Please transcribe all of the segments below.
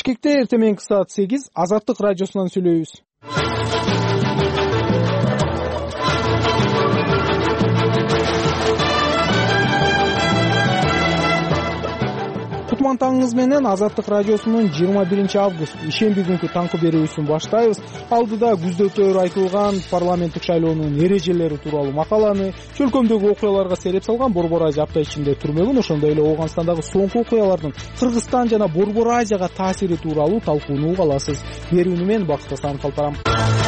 Бишкекте эртең мененки саат 8 Азаттык радиосунан сүйлөйбүз. Кутман таңыңыз менен Азаттык радиосунун 21 август ишемби күнкү таңкы берүүсүн баштайбыз. Алдыда күздө айтылган парламенттик шайлоонун эрежелери тууралуу макаланы, чөлкөмдөгү окуяларга сереп салган Борбор Азия апта ичинде түрмөгүн, ошондой эле Ооганстандагы соңку окуялардын Кыргызстан жана Борбор Азияга таасири тууралуу талкууну уга аласыз. Берүүнү мен Бакыт Асанов калтырам.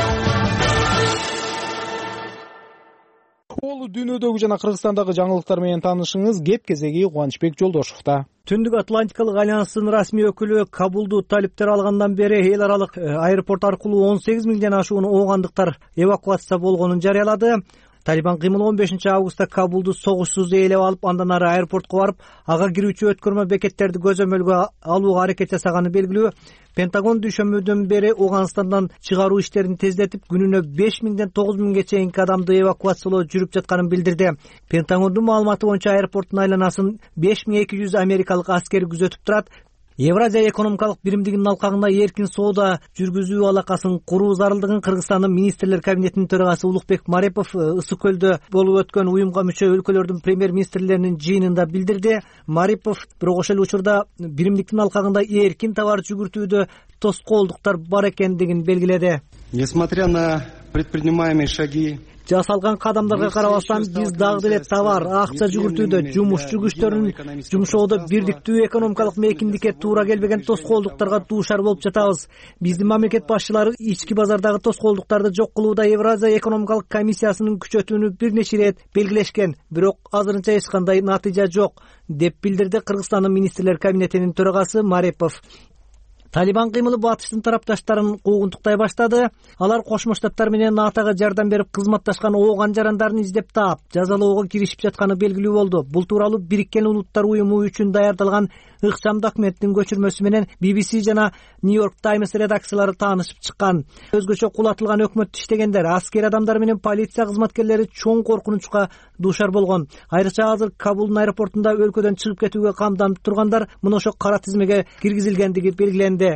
Олу дүйнөдөгү жана Кыргызстандагы жаңылыктар менен таанышыңыз. Кеп кезеги Кубанычбек Жолдошовдо. Түндүк Атлантикалык альянстын расмий өкүлү Кабулду талиптер алгандан бери эл аралык аэропорт аркылуу 18 миңден ашуун оогандыктар эвакуация болгонун жарыялады. Талибан кыймылы 15 августта Кабулду согушсуз ээлеп алып, андан ары аэропортко барып, ага кирүүчү өткөрмө бекеттерди көзөмөлгө алууга аракет жасаганы белгилүү. Пентагон дүйшөмбүдөн бери Ооганстандан чыгаруу иштерин тездетип, күнүнө 5 миңден 9 миңге чейинки адамды эвакуациялоо жүрүп жатканын билдирди. Пентагондун маалыматы боюнча аэропорттун айланасын 5200 америкалык аскер күзөтүп турат. Евразия экономикалык биримдигинин алкагында эркин соода жүргүзүү алакасын куруу зарылдыгын Кыргызстандын министрлер кабинетинин төрагасы Улукбек Марипов Ысык көлдө болуп өткөн уюмга мүчө өлкөлөрдүн премьер-министрлеринин жыйынында билдирди. Марипов бирок ошол учурда биримдиктин алкагында эркин товар жүгүртүүдө тоскоолдуктар бар экендигин белгиледи. Несмотря на предпринимаемые шаги, жасалган кадамдарга карабастан, биз дагы деле товар, акча жүгүртүүдө, жумушчу күчтөрүн жумшоодо бирдиктүү экономикалык мейкиндикке туура келбеген тоскоолдуктарга дуушар болуп жатабыз. Биздин мамлекет башчылары ички базардагы тоскоолдуктарды жок кылууда Евразия экономикалык комиссиясынын күчөтүүнү бир нече ирет белгилешкен, бирок азырынча эч кандай натыйжа жок, деп билдирди Кыргызстандын министрлер кабинетинин төрагасы Марипов. Талибан кыймылы батыштын тарапташтарын куугунтуктай баштады. Алар Кошмо Штаттар менен НАТОга жардам берип кызматташкан ооган жарандарын издеп таап, жазалоого киришип жатканы белгилүү болду. Бул тууралуу Бириккен Улуттар уюму үчүн даярдалган ыкчам документтин көчүрмөсү менен BBC жана New York Times редакциялары таанышып чыккан. Өзгөчө кулатылган өкмөттү иштегендер, аскер адамдар менен полиция кызматкерлери чоң коркунучка дуушар болгон. Айрыкча азыр Кабулдун аэропортунда өлкөдөн чыгып кетүүгө камданып тургандар мына ошо кара тизмеге киргизилгендиги белгиленди.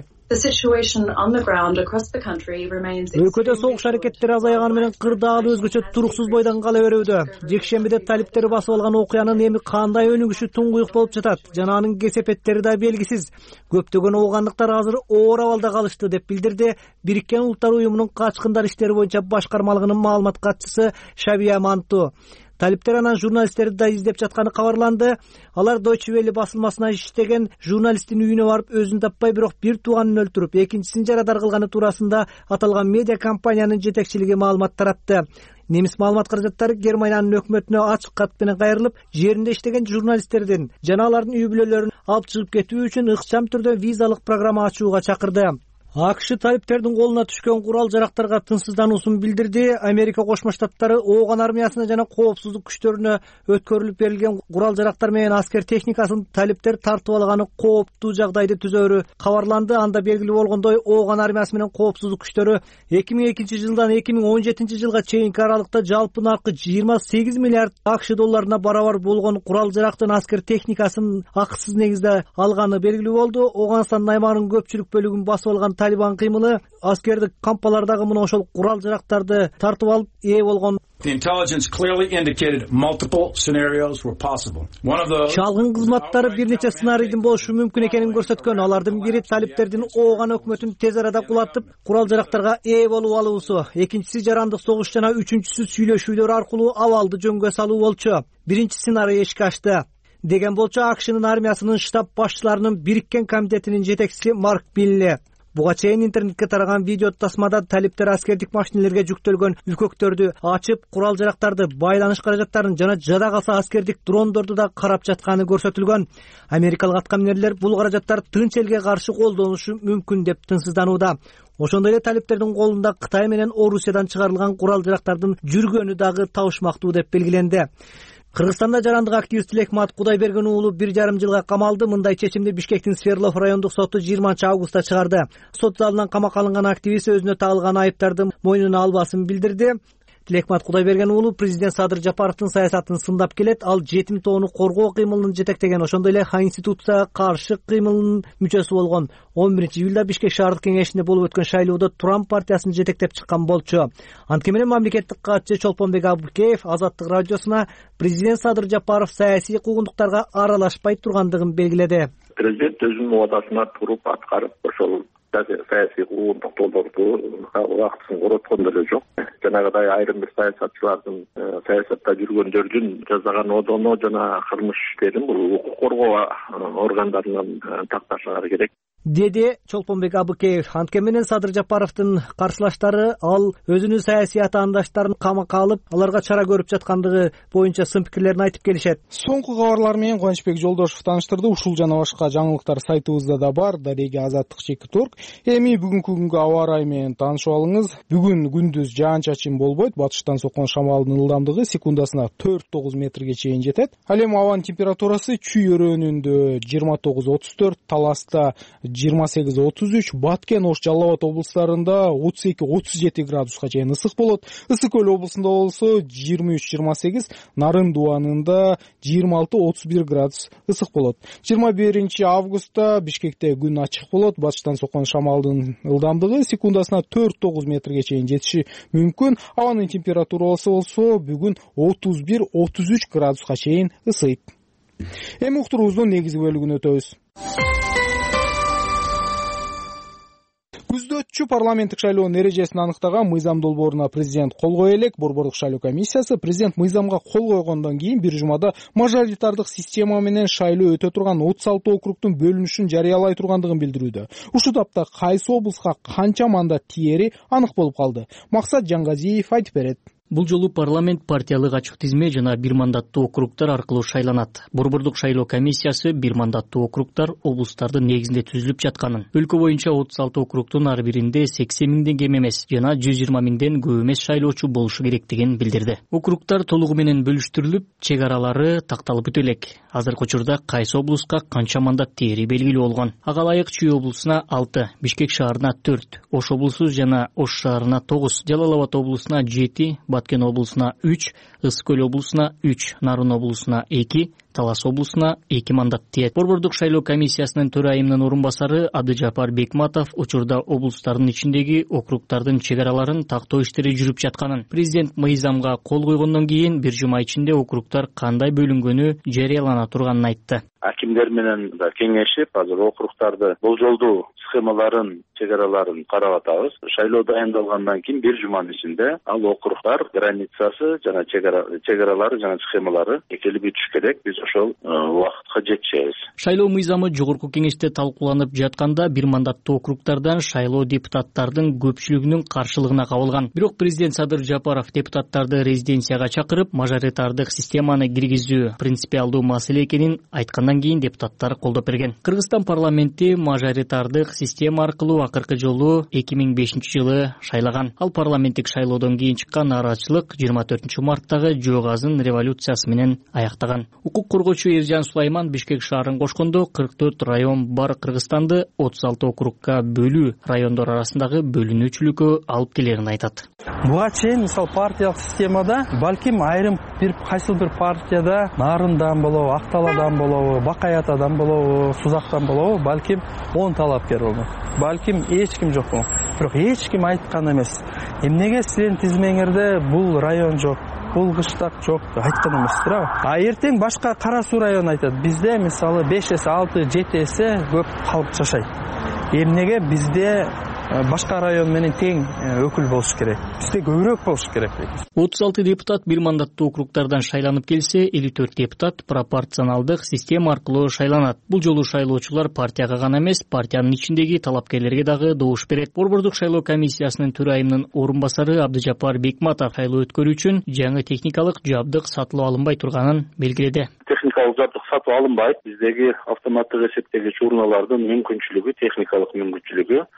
Өлкөдө согуш аракеттери азайганы менен кыр дагы өзгөчө туруксуз бойдон кала берүүдө. Жекшембиде талиптери басып алган окуянын эми кандай өнүгүшү туңгуюк болуп жатат жана анын кесепеттери да белгисиз. Көптөгөн оогандыктар азыр оор абалда калышты, деп билдирди Бириккен Улуттар уюмунун качкындар иштери боюнча башкармалыгынын маалымат катчысы Шабия Манту. Талиптер анан журналисттерди да издеп жатканы кабарланды. Алар Deutsche Welle басылмасына иштеген журналисттин үйүнө барып, өзүн таппай, бирок бир тууганын өлтүрүп, экинчисин жарадар кылганы туурасында аталган медиа компаниянын жетекчилиги маалымат таратты. Немис маалымат каражаттары Германиянын өкмөтүнө ачык кат менен кайрылып, жеринде иштеген журналисттердин жана алардын үй бүлөлөрүн алып чыгып кетүү үчүн ыкчам түрдө визалык программа ачууга чакырды. АКШ талиптердин колуна түшкөн курал жарактарга тынчсыздануусун билдирди. Америка Кошмо Штаттары ооган армиясына жана коопсуздук күчтөрүнө өткөрүлүп берилген курал жарактар менен аскер техникасын талиптер тартып алганы кооптуу жагдайды түзөөрү кабарланды. Анда белгилүү болгондой, ооган армиясы менен коопсуздук күчтөрү 2002 жылдан 2017 жылга чейинки аралыкта жалпы наркы 28 миллиард АКШ долларына барабар болгон курал жарактын аскер техникасын акысыз негизде алганы белгилүү болду. Ооганстандын аймагынын көпчүлүк бөлүгүн басып алган Талибан кыймылы аскердик кампалардагы мына ошол курал жарактарды тартып алып ээ болгон. Чалгын кызматтары бир нече сценарийдин болушу мүмкүн экенин көрсөткөн. Алардын бири талиптердин ооган өкмөтүн тез арада кулатып, курал жарактарга ээ болуп алуусу, экинчиси жарандык согуш жана үчүнчүсү сүйлөшүүлөр аркылуу абалды жөнгө салуу болчу. Биринчи сценарий эшикке ашты деген болчу АКШнын армиясынын штаб башчыларынын Бириккен комитетинин жетекчиси Марк Билли. Буга чейин интернетке тараган видео тасмада талиптер аскердик машинелерге жүктөлгөн үлкөктөрдү ачып, курал жарактарды, байланыш каражаттарын жана жада калса аскердик дрондорду да карап жатканы көрсөтүлгөн. Америкалык аткаминерлер бул каражаттар тынч элге каршы колдонулушу мүмкүн деп тынчсызданууда. Ошондой эле талиптердин колунда Кытай менен Орусиядан чыгарылган курал жарактардын жүргөнү дагы табышмактуу деп белгиленди. Кыргызстанда жарандык активист Лекмат Кудайберген уулу 1,5 жылга камалды. Мындай чечимди Бишкектин Сверлов райондук соту 20 августта чыгарды. Сот залынан камакка алынган активист өзүнө тагылган айыптарды мойнуна албасын билдирди. Тилекмат Кудайберген уулу президент Садыр Жапаровдун саясатын сындап келет. Ал жетим тоону коргоо кыймылын жетектеген, ошондой эле Конституцияга каршы кыймылынын мүчөсү болгон. 11-июлда Бишкек шаардык кеңешинде болуп өткөн шайлоодо Турам партиясын жетектеп чыккан болчу. Анткени менен мамлекеттик катчы Чолпонбек Абыкеев Азаттык радиосуна президент Садыр Жапаров саясий куугунтуктарга аралашпай тургандыгын белгиледи. Президент өзүнүн убадасына туруп аткарып, ошол саясий куугунтуктууларды убактысын короткон деле жок. Жанагыдай айрым бир саясатчылардын, саясатта жүргөндөрдүн жасаган одоно жана кылмыш иштерин бул укук коргоо органдарынан такташыңар керек, деди Чолпонбек Абыкеев. Анткени менен Садыр Жапаровдун каршылаштары ал өзүнүн саясий атаандаштарын камакка алып, аларга чара көрүп жаткандыгы боюнча сын пикирлерин айтып келишет. Соңку кабарлар менен Кубанычбек Жолдошев тааныштырды. Ушул жана башка жаңылыктар сайтыбызда да бар. Дарега Азаттык.org. Эми бүгүнкү күнгө аба ырайы менен таанышып алыңыз. Бүгүн күндүз жаан-чачын болбойт. Батыштан соккон шамалдын ылдамдыгы секундасына 4-9 метрге чейин жетет. Ал эми абанын температурасы Чүй өрөөнүндө 29-34, Таласта 28-33, Баткен, Ош, Жалал Абад облустарында 32-37 градуска чейин ысык болот. Ысык Көл облусунда болсо 23-28, Нарын Дуанында 26-31 градус ысык болот. 21 августта Бишкекте күн ачык болот. Батыштан соккон шамалдын ылдамдыгы секундасына 4-9 метрге чейин жетиши мүмкүн. Абанын температурасы болсо бүгүн 31-33 градуска чейин ысыйт. Эми уктуруубуздун негизги бөлүгүнө өтөбүз. Күздөтчү парламенттик шайлоонун эрежесин анықтаган мыйзам долбооруна президент кол кое элек. Борбордук шайлоо комиссиясы президент мыйзамга кол койгондон кийин бир жумада мажоритардык система менен шайлоо өтө турган 36 округдун бөлүнүшүн жарыялай тургандыгын билдирүүдө. Ушул тапта кайсы облуска канча мандат тиери анык болуп калды. Максат Жаңгазиев айтып берет. Бул жолу парламент партиялык ачык тизме жана бир мандаттуу округтар аркылуу шайланат. Борбордук шайлоо комиссиясы бир мандаттуу округтар облустардын негизинде түзүлүп жатканын, өлкө боюнча 36 округдун ар биринде 80 миңден кем эмес жана 120 миңден көп эмес шайлоочу болушу керектигин билдирди. Округтар толугу менен бөлүштүрүлүп, чек аралары такталып өтө элек. Азыркы учурда кайсы облуска канча мандат тиери белгилүү болгон. Ага ылайык Чүй облусуна 6, Бишкек шаарына 4, Ош облусу жана Ош шаарына 9, Жалал Абад облусуна 7, Баткен облусуна 3, Ысык Көл облусуна 3, Нарын облусуна 2, Талас облусуна 2 мандат тиет. Борбордук шайлоо комиссиясынын төрайымынын орун басары Абдыжапар Бекматов учурда облустардын ичиндеги округтардын чек араларын тактоо иштери жүрүп жатканын, президент мыйзамга кол койгондон кийин бир жума ичинде округтар кандай бөлүнгөнү жарыялана турганын айтты. Акимдер менен да кеңешип, азыр округтарды болжолдуу схемаларын, чек араларын карап атабыз. Шайлоо дайындалгандан кийин бир жуманын ичинде ал округтар границасы жана чек аралары жана схемалары экелип бүтүш керек. Биз ошол убакытка жетишебиз. Шайлоо мыйзамы жогорку кеңеште талкууланып жатканда бир мандаттуу округтардан шайлоо депутаттардын көпчүлүгүнүн каршылыгына кабылган. Бирок президент Садыр Жапаров депутаттарды резиденцияга чакырып, мажоритардык системаны киргизүү принципиалдуу маселе экенин айткандан кийин депутаттар колдоп берген. Кыргызстан парламенти мажоритардык система аркылуу акыркы жолу 2005-жылы шайлаган. Ал парламенттик шайлоодон кийин чыккан нааразычылык 24-марттагы Жоогазын революциясы менен аяктаган. Укук коргоочу Эржан Сулайман Бишкек шаарын кошкондо 44 район бар Кыргызстанды 36 округга бөлүү райондор арасындагы бөлүнүүчүлүккө алып келерин айтат. Буга чейин мисалы партиялык системада балким айрым кайсы бир партияда Нарындан болобу, Акталадан болобу, Бакай Атадан болобу, Сузактан болобу, балким 10 талапкер болмок. Балким эч ким жок болмок. Бирок эч ким айткан эмес. Эмнеге силердин тизмеңерде бул район жок, бул кыштак жок айткан эместир а эртең башка Кара Суу району айтат. Бизде мисалы 5 эсе 6, 7 эсе көп калк жашайт. Эмнеге бизде башка район менен тең өкүл болуш керек. Бизде көбүрөөк болуш керек. 36 депутат бир мандаттуу округтардан шайланып келсе, 54 депутат пропорционалдык система аркылуу шайланат. Бул жолу шайлоочулар партияга гана эмес, партиянын ичиндеги талапкерлерге дагы добуш берет. Борбордук шайлоо комиссиясынын төрайымынын орун басары Абдыжапар Бекматов шайлоо өткөрүү үчүн жаңы техникалык жабдык сатылып алынбай турганын белгиледи. Техникалык жабдык сатып алынбайт. Биздеги автоматтык эсептегич урналардын мүмкүнчүлүгү, техникалык мүмкүнчүлүгү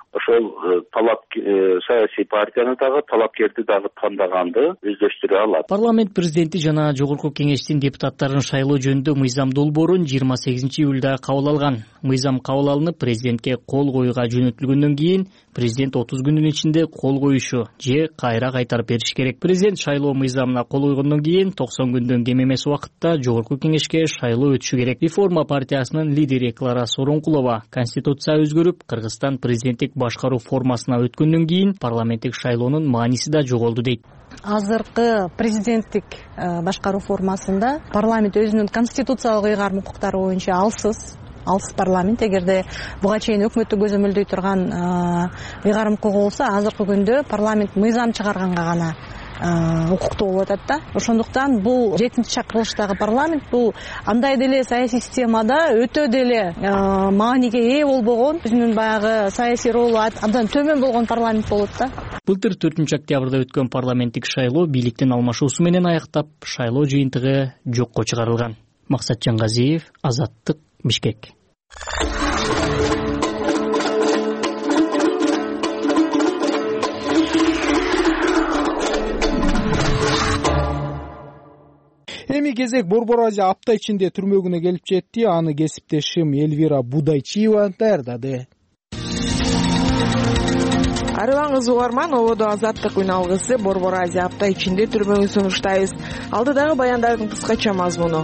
ошол саясий партияны дагы талапкерди дагы тандаганды өздөштүрө алат. Парламент президенти жана жогорку кеңештин депутаттарын шайлоо жөнүндө мыйзам долбоорун 28 июлда кабыл алган. Мыйзам кабыл алынып, президентке кол коюуга жөнөтүлгөндөн кийин президент 30 күндүн ичинде кол коюшу же кайра кайтарып бериш керек. Президент шайлоо мыйзамына кол койгондон кийин 90 күндөн кем эмес убакытта жогорку кеңешке шайлоо өтүшү керек. Реформа партиясынын лидери Клара Сооронкулова конституция өзгөрүп, Кыргызстан президенттик башкаруу формасына өткөндөн кийин парламенттик шайлоонун мааниси да жоголду дейт. Азыркы президенттик башкаруу формасында парламент өзүнүн конституциялык ыйгарым укуктары боюнча алсыз парламент. Эгерде буга чейин өкмөттү көзөмөлдөй турган ыйгарым укугу болсо, азыркы күндө парламент мыйзам чыгарганга гана укуктуу болуп атат да. Ошондуктан бул 7-чи чакырылыштагы парламент бул андай деле саясий системада өтө деле мааниге ээ болбогон, өзүнүн баягы саясий ролу абдан төмөн болгон парламент болот да. Былтыр 4-октябрда өткөн парламенттик шайлоо бийликтин алмашуусу менен аяктап, шайлоо жыйынтыгы жокко чыгарылган. Максат Жаңгазиев, Азаттык, Бишкек. Эми кезек Борбор Азия апта ичинде түрмөгүнө келип жетти. Аны кесиптешим Элвира Будайчиева даярдады. Арыбаңыз угарман, ободо Азаттык үн алгысы Борбор Азия апта ичинде түрмөгүн сунуштайбыз. Алдыдагы баяндардын кыскача мазмуну.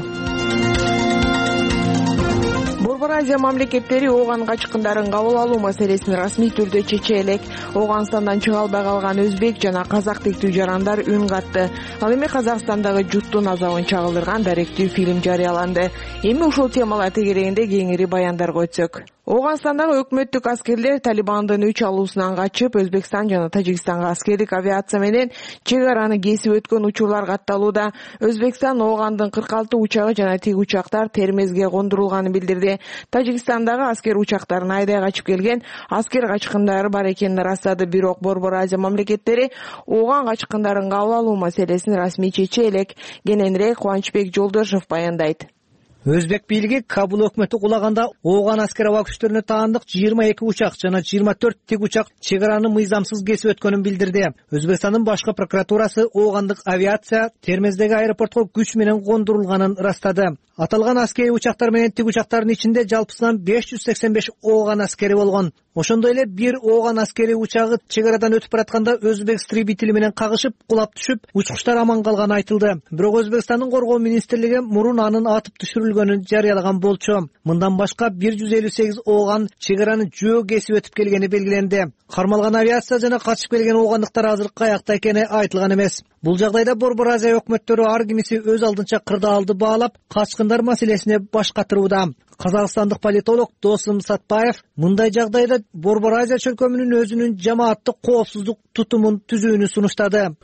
Борбор Азия мамлекеттери ооган качкындарын кабыл алуу маселесин расмий түрдө чече элек. Ооганстандан чыга албай калган өзбек жана казак тектүү жарандар үн катты. Ал эми Казакстандагы жуттун азабын чагылдырган даректүү фильм жарыяланды. Эми ушул темалар тегерегинде кеңири баяндарга өтсөк. Ооганстандагы өкмөттүк аскерлер Талибандын үч алуусунан качып, Өзбекстан жана Тажикстанга аскердик авиация менен чек араны кесип өткөн учурлар катталууда. Өзбекстан Оогандын 46 учагы жана тик учактар Термезге кондурулганын билдирди. Тажикстандагы аскер учактарын айдай качып келген аскер качкындары бар экенин ырастады. Бирок Борбор Азия мамлекеттери ооган качкындарын кабыл алуу маселесин расмий чече элек. Кененирээк Кубанычбек Жолдошов баяндайт. Өзбек бийлиги Кабул өкмөтү кулаганда ооган аскер аба күчтөрүнө таандык 22 учак жана 24 тик учак чек араны мыйзамсыз кесип өткөнүн билдирди. Өзбекстандын башкы прокуратурасы оогандык авиация Термездеги аэропортко күч менен кондурулганын ырастады. Аталган аскери учактар менен тик учактардын ичинде жалпысынан 585 ооган аскери болгон. Ошондой эле бир ооган аскери учагы чек арадан өтүп баратканда өзбек истребители менен кагышып, кулап түшүп, учкучтар аман калганы айтылды. Бирок Өзбекстандын коргоо министрлиги мурун анын атып түшүрүлгөнүн жарыялаган болчу. Мындан башка 158 ооган чек араны жөө кесип өтүп келгени белгиленди. Кармалган авиация жана качып келген оогандыктар азыр каякта экени айтылган эмес. Бул жагдайда Борбор Азия өкмөттөрү ар кимиси өз алдынча кырдаалды баалап, качкындар маселесине баш катырууда. Казакстандык политолог Досым Сатпаев мындай жагдайда Борбор Азия чөлкөмүнүн өзүнүн жамааттык коопсуздук тутумун түзүүнү сунуштады.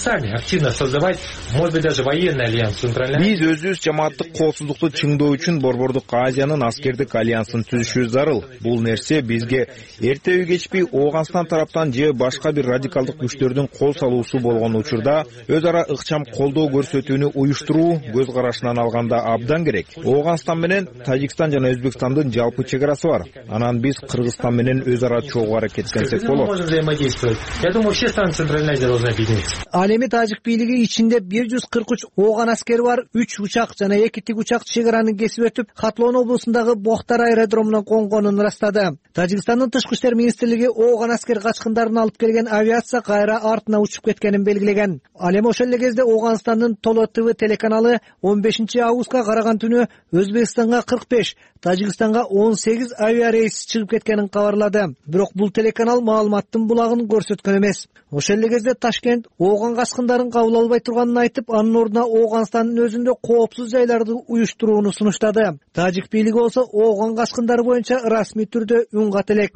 Биз өзүбүз жамааттык коопсуздукту чыңдоо үчүн Борбордук Азиянын аскердик альянсын түзүшүбүз зарыл. Бул нерсе бизге эртеби кечпей Ооганстан тараптан же башка бир радикалдык күчтөрдүн кол салуусу болгон учурда өз ара ыкчам колдоо көрсөтүүнү уюштуруу көз карашынан алганда абдан керек. Ооганстан менен Тажикстан жана Өзбекстандын жалпы чек арасы бар. Анан биз Кыргызстан менен өз ара чогуу аракеттенсек болот. Ал эми тажик бийлиги ичинде 143 ооган аскери бар 3 учак жана 2 тик учак чек араны кесип өтүп, Хатлон облусундагы Бохтар аэродромуна конгонун ырастады. Тажикстандын тышкы иштер министрлиги ооган аскер качкындарын алып келген авиация кайра артына учуп кеткенин белгилеген. Ал эми ошол эле кезде Ооганстандын Толо ТВ телеканалы 15 августка караган түнү Өзбекстанга 45, Тажикстанга 18 авиа рейс чыгып кеткенин кабарлады. Бирок бул телеканал маалыматтын булагын көрсөткөн эмес. Ошол эле кезде Ташкент ооган качкындарын кабыл албай турганын айтып, анын ордуна Ооганстандын өзүндө коопсуз жайларды уюштурууну сунуштады. Тажик бийлиги болсо ооган качкындары боюнча расмий түрдө үн кат элек.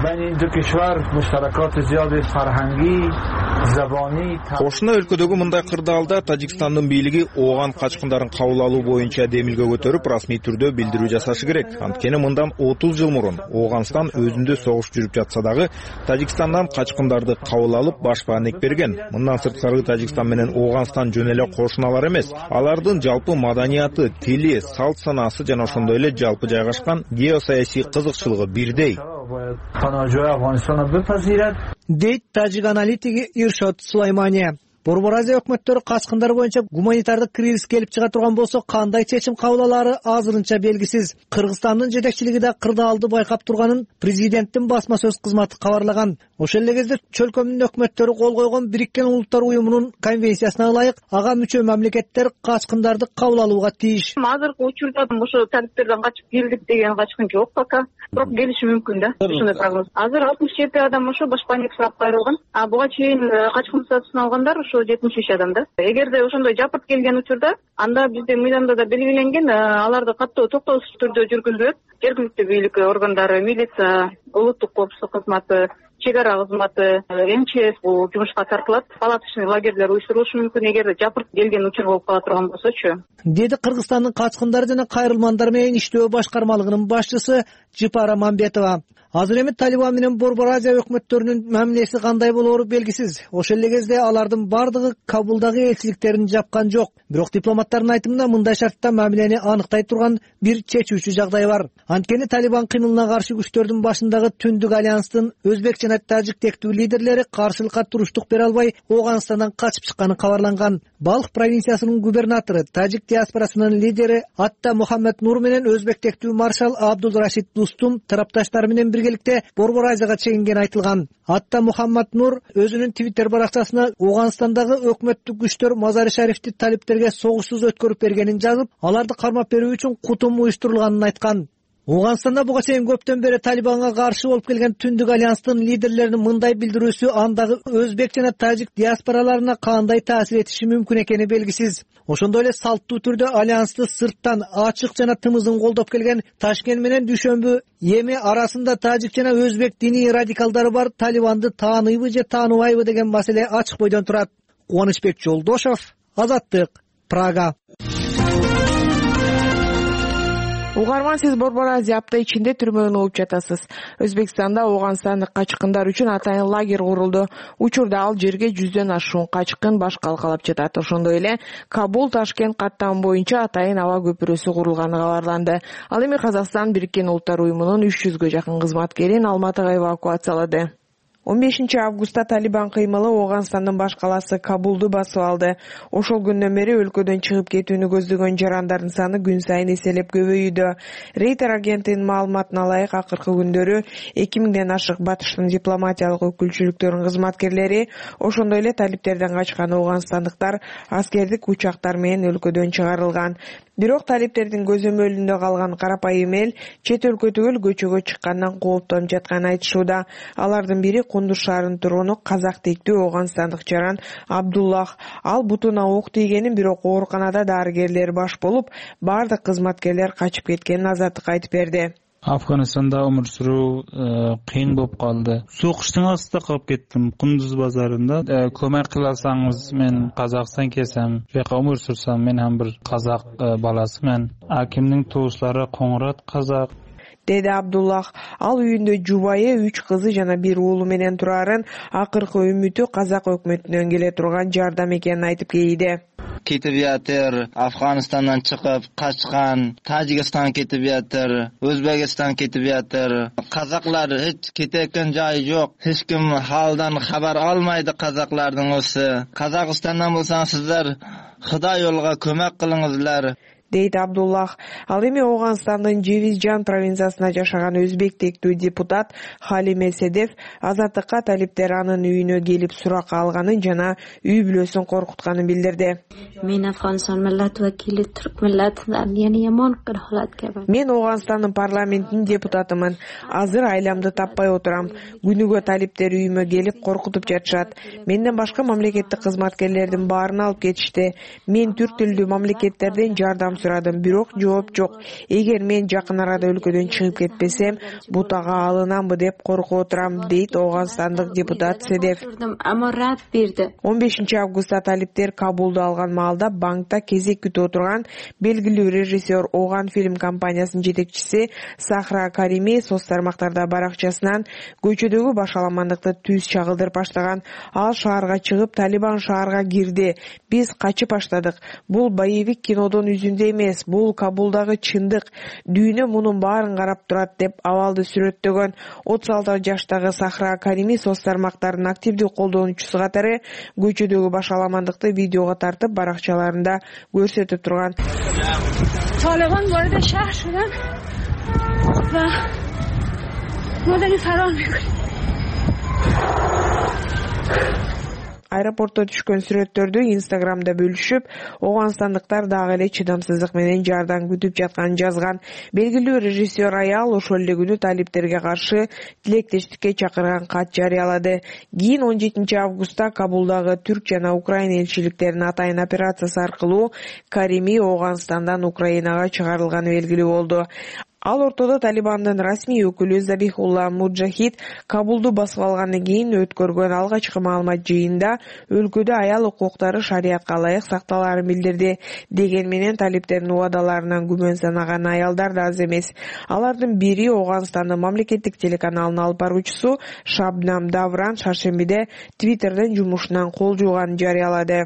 Кошуна өлкөдөгү мындай кырдаалда Тажикстандын бийлиги ооган качкындарын кабыл алуу боюнча демилге көтөрүп, расмий түрдө билдирүү жасашы керек. Анткени мындан 30 жыл мурун Ооганстан өзүндө согуш жүрүп жатса дагы Тажикстандан качкындарды кабыл алып, башпаанек берген. Мындан сырткары Тажикстан менен Ооганстан жөн эле кошуналар эмес. Алардын жалпы маданияты, тили, салт санаасы жана ошондой эле жалпы жайгашкан геосаясий кызыкчылыгы бирдей. дейт тажик аналитиги Иршод Сулаймания. Борбор Азия өкмөттөрү качкындар боюнча гуманитардык кризис келип чыга турган болсо кандай чечим кабыл алары азырынча белгисиз. Кыргызстандын жетекчилиги да кырдаалды байкап турганын президенттин басма сөз кызматы кабарлаган. Ошол эле кезде чөлкөмдүн өкмөттөрү кол койгон Бириккен Улуттар уюмунун конвенциясына ылайык ага мүчө мамлекеттер качкындарды кабыл алууга тийиш. Азыркы учурда ошо талиптерден качып келдик деген качкын жок пока. Бирок келиши мүмкүн да. Ошондой прогноз. Азыр 67 адам ошо башпаанек сурап кайрылган. Буга чейин качкын статусун алгандар 73 адам да. Эгерде ошондой жапырт келген учурда, анда бизде мыйзамда да белгиленген, аларды каттоо токтоосуз түрдө жүргүзүлөт. Жергиликтүү бийлик органдары, милиция, улуттук коопсуздук кызматы, чек ара кызматы, МЧС бул жумушка тартылат. Палаточный лагерлер уюштурулушу мүмкүн эгерде жапырт келген учур болуп кала турган болсочу. Деди Кыргызстандын качкындар жана кайрылмандар менен иштөө башкармалыгынын башчысы Жипара Мамбетова. Азыр эми Талибан менен Борбор Азия өкмөттөрүнүн мамилеси кандай болоору белгисиз. Ошол эле кезде алардын бардыгы Кабулдагы элчиликтерин жапкан жок. Бирок дипломаттардын айтымында мындай шартта мамилени аныктай турган бир чечүүчү жагдай бар. Анткени Талибан кыймылына каршы күчтөрдүн башындагы Түндүк альянстын өзбек жана тажик тектүү лидерлери каршылыкка туруштук бере албай Ооганстандан качып чыкканы кабарланган. Балх провинциясынын губернатору, тажик диаспорасынын лидери Атта Мухаммед Нур менен өзбек тектүү маршал Абдул Рашид Дустум тарапташтары менен биргеликте Борбор Азияга чегинген айтылган. Атта Мухаммед Нур өзүнүн Твиттер баракчасына Ооганстандагы өкмөттүк күчтөр Мазари Шарифти талиптерге согушсуз өткөрүп бергенин жазып, аларды кармап берүү үчүн кутум уюштурулганын айткан. Ооганстанда буга чейин көптөн бери Талибанга каршы болуп келген Түндүк альянстын лидерлеринин мындай билдирүүсү андагы өзбек жана тажик диаспораларына кандай таасир этиши мүмкүн экени белгисиз. Ошондой эле салттуу түрдө альянсты сырттан ачык жана тымызын колдоп келген Ташкент менен Дүйшөмбү эми арасында тажик жана өзбек диний радикалдары бар Талибанды тааныйбы же тааныбайбы деген маселе ачык бойдон турат. Кубанычбек Жолдошов, Азаттык, Прага. Угарман, сиз Борбор Азия апта ичинде түрмөгөн угуп жатасыз. Өзбекстанда Ооганстандык качкындар үчүн атайын лагерь курулду. Учурда ал жерге 100дөн ашуун качкын баш калкалап жатат. Ошондой эле Кабул Ташкент каттам боюнча атайын аба көпүрөсү курулганы кабарланды. Ал эми Казакстан Бириккен Улуттар уюмунун 300гө жакын кызматкерин Алматыга эвакуациялады. 15 августта Талибан кыймылы Ооганстандын баш каласы Кабулду басып алды. Ошол күндөн бери өлкөдөн чыгып кетүүнү көздөгөн жарандардын саны күн сайын эселеп көбөйүүдө. Рейтер агенттигинин маалыматына ылайык, акыркы күндөрү 2000ден ашык батыштын дипломатиялык өкүлчүлүктөрүнүн кызматкерлери, ошондой эле талиптерден качкан ооганстандыктар аскердик учактар менен өлкөдөн чыгарылган. Бирок талиптердин көзөмөлүндө калган карапайым эл чет өлкө түгүл көчөгө чыккандан кооптонуп жатканын айтышууда. Алардын бири Кундуз шаарынын тургуну казак тектүү ооганстандык жаран Абдуллах. Ал бутуна ок тийгенин, бирок ооруканада дарыгерлер баш болуп, бардык кызматкерлер качып кеткенин Азаттыкка айтып берди. Afganistanda umur sürүү кыйын болуп калды. Согуштун астында калып кеттим. Кундуз базарында көмөк кылсаңыз, мен Казакстан келсем, жака умур сүрсөм, мен ham бир казак баласымын. Акимдин тууштары Коңурат казак, деди Абдуллах. Ал үйүндө жубайы, 3 кызы жана 1 уулу менен турарын, акыркы үмүтү казак өкмөтүнөн келе турган жардам экенин айтып кейди. Ketib yatır, Afganistandan çıkıp kaçkan, Tacikistan ketib yatır, Özbekistan ketib yatır. Kazaklar hiç keteken joyi yok. Hiç kim haldan haber almaydı kazaklardan olsa. Kazakistandan bolsaң sizler Xudoy yo'liga kömek kılыңızlar, дейт Абдуллах. Ал эми Ооганстандын Жевизжан провинциясына жашаган өзбек тектүү депутат Халиме Седев Азаттыкка талиптер анын үйүнө келип сурак алганын жана үй бүлөсүн коркутканын билдирди. Мен Афганистан миллат вакили Түрк миллатынан яман кырхалат кебе. Мен Ооганстандын парламентинин депутатымын. Азыр айламды таппай отурам. Күнүгө талиптер үйүмө келип коркутуп жатышат. Менден башка мамлекеттик кызматкерлердин баарын алып кетишти. Мен түрк тилдүү мамлекеттерден жардам сурадым, бирок жооп жок. Эгер мен жакын арада өлкөдөн чыгып кетпесем, бутага алынамбы деп коркуп отурам, дейт Ооганстандык депутат Седев. 15 августта талиптер Кабулду алган маалда банкта кезек күтүп отурган белгилүү режиссер Оган фильм компаниясынын жетекчиси Сахра Карими соц тармактарда баракчасынан көчөдөгү башаламандыкты түз чагылдырып баштаган. Ал шаарга чыгып, Талибан шаарга кирди. Биз качып баштадык. Бул боевик кинодон үзүндөй эмес, бул Кабулдагы чындык. Дүйнө мунун баарын карап турат деп абалды сүрөттөгөн 36 жаштагы Сахра Карими соц тармактарынын активдүү колдонуучусу катары көчөдөгү башаламандыкты видеого тартып баракчаларында көрсөтүп турган. طالبان وارد شهر شدن و ما داریم فرار میکنیم. Аэропортто түшкөн сүрөттөрдү Инстаграмда бөлүшүп, оганстандыктар дагы эле чыдамсыздык менен жардам күтүп жатканын жазган. Белгилүү режиссер аял ошол эле күнү талиптерге каршы тилектештикке чакырган кат жарыялады. Кийин 17 августта Кабулдагы түрк жана Украина элчиликтеринин атайын операциясы аркылуу Карими Оганстандан Украинага чыгарылганы белгилүү болду. Ал ортодо Талибандын расмий өкүлү Забихулла Муджахид Кабулду басып алгандан кийин өткөргөн алгачкы маалымат жыйында өлкөдө аял укуктары шариятка ылайык сакталарын билдирди. Деген менен талиптердин убадаларынан күмөн санаган аялдар да аз эмес. Алардын бири Оганстандын мамлекеттик телеканалынын алып баруучусу Шабнам Давран шаршембиде Твиттерден жумушунан кол жууганын жарыялады.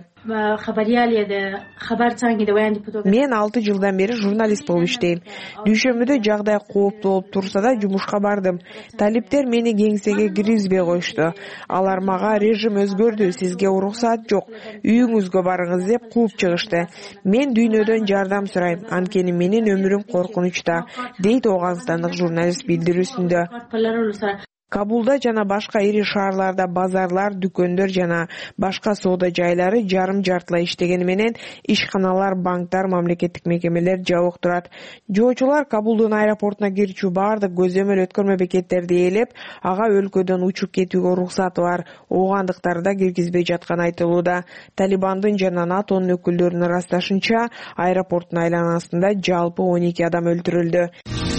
Мен 6 жылдан бери журналист болуп иштейм. Дүйшөмбүдө жагдай кооптуу болуп турса да жумушка бардым. Талиптер мени кеңсеге киргизбей коюшту. Алар мага режим өзгөрдү, сизге уруксат жок, үйүңүзгө барыңыз деп кууп чыгышты. Мен дүйнөдөн жардам сурайм, анткени менин өмүрүм коркунучта, дейт Оганстандык журналист билдирүүсүндө. Кабулда жана башка ири шаарларда базарлар, дүкөндөр жана башка соода жайлары жарым-жартылай иштегени менен ишканалар, банктар, мамлекеттик мекемелер жабык турат. Жоочулар Кабулдун аэропортуна кирчү баардык көзөмөл өткөрмө бекеттерди ээлеп, ага өлкөдөн учуп кетүүгө уруксаты бар оогандыктарды киргизбей жатканы айтылууда. Талибандын жана НАТОнун өкүлдөрүнүн ырасташынча, аэропорттун айланасында жалпы 12 адам өлтүрүлдү.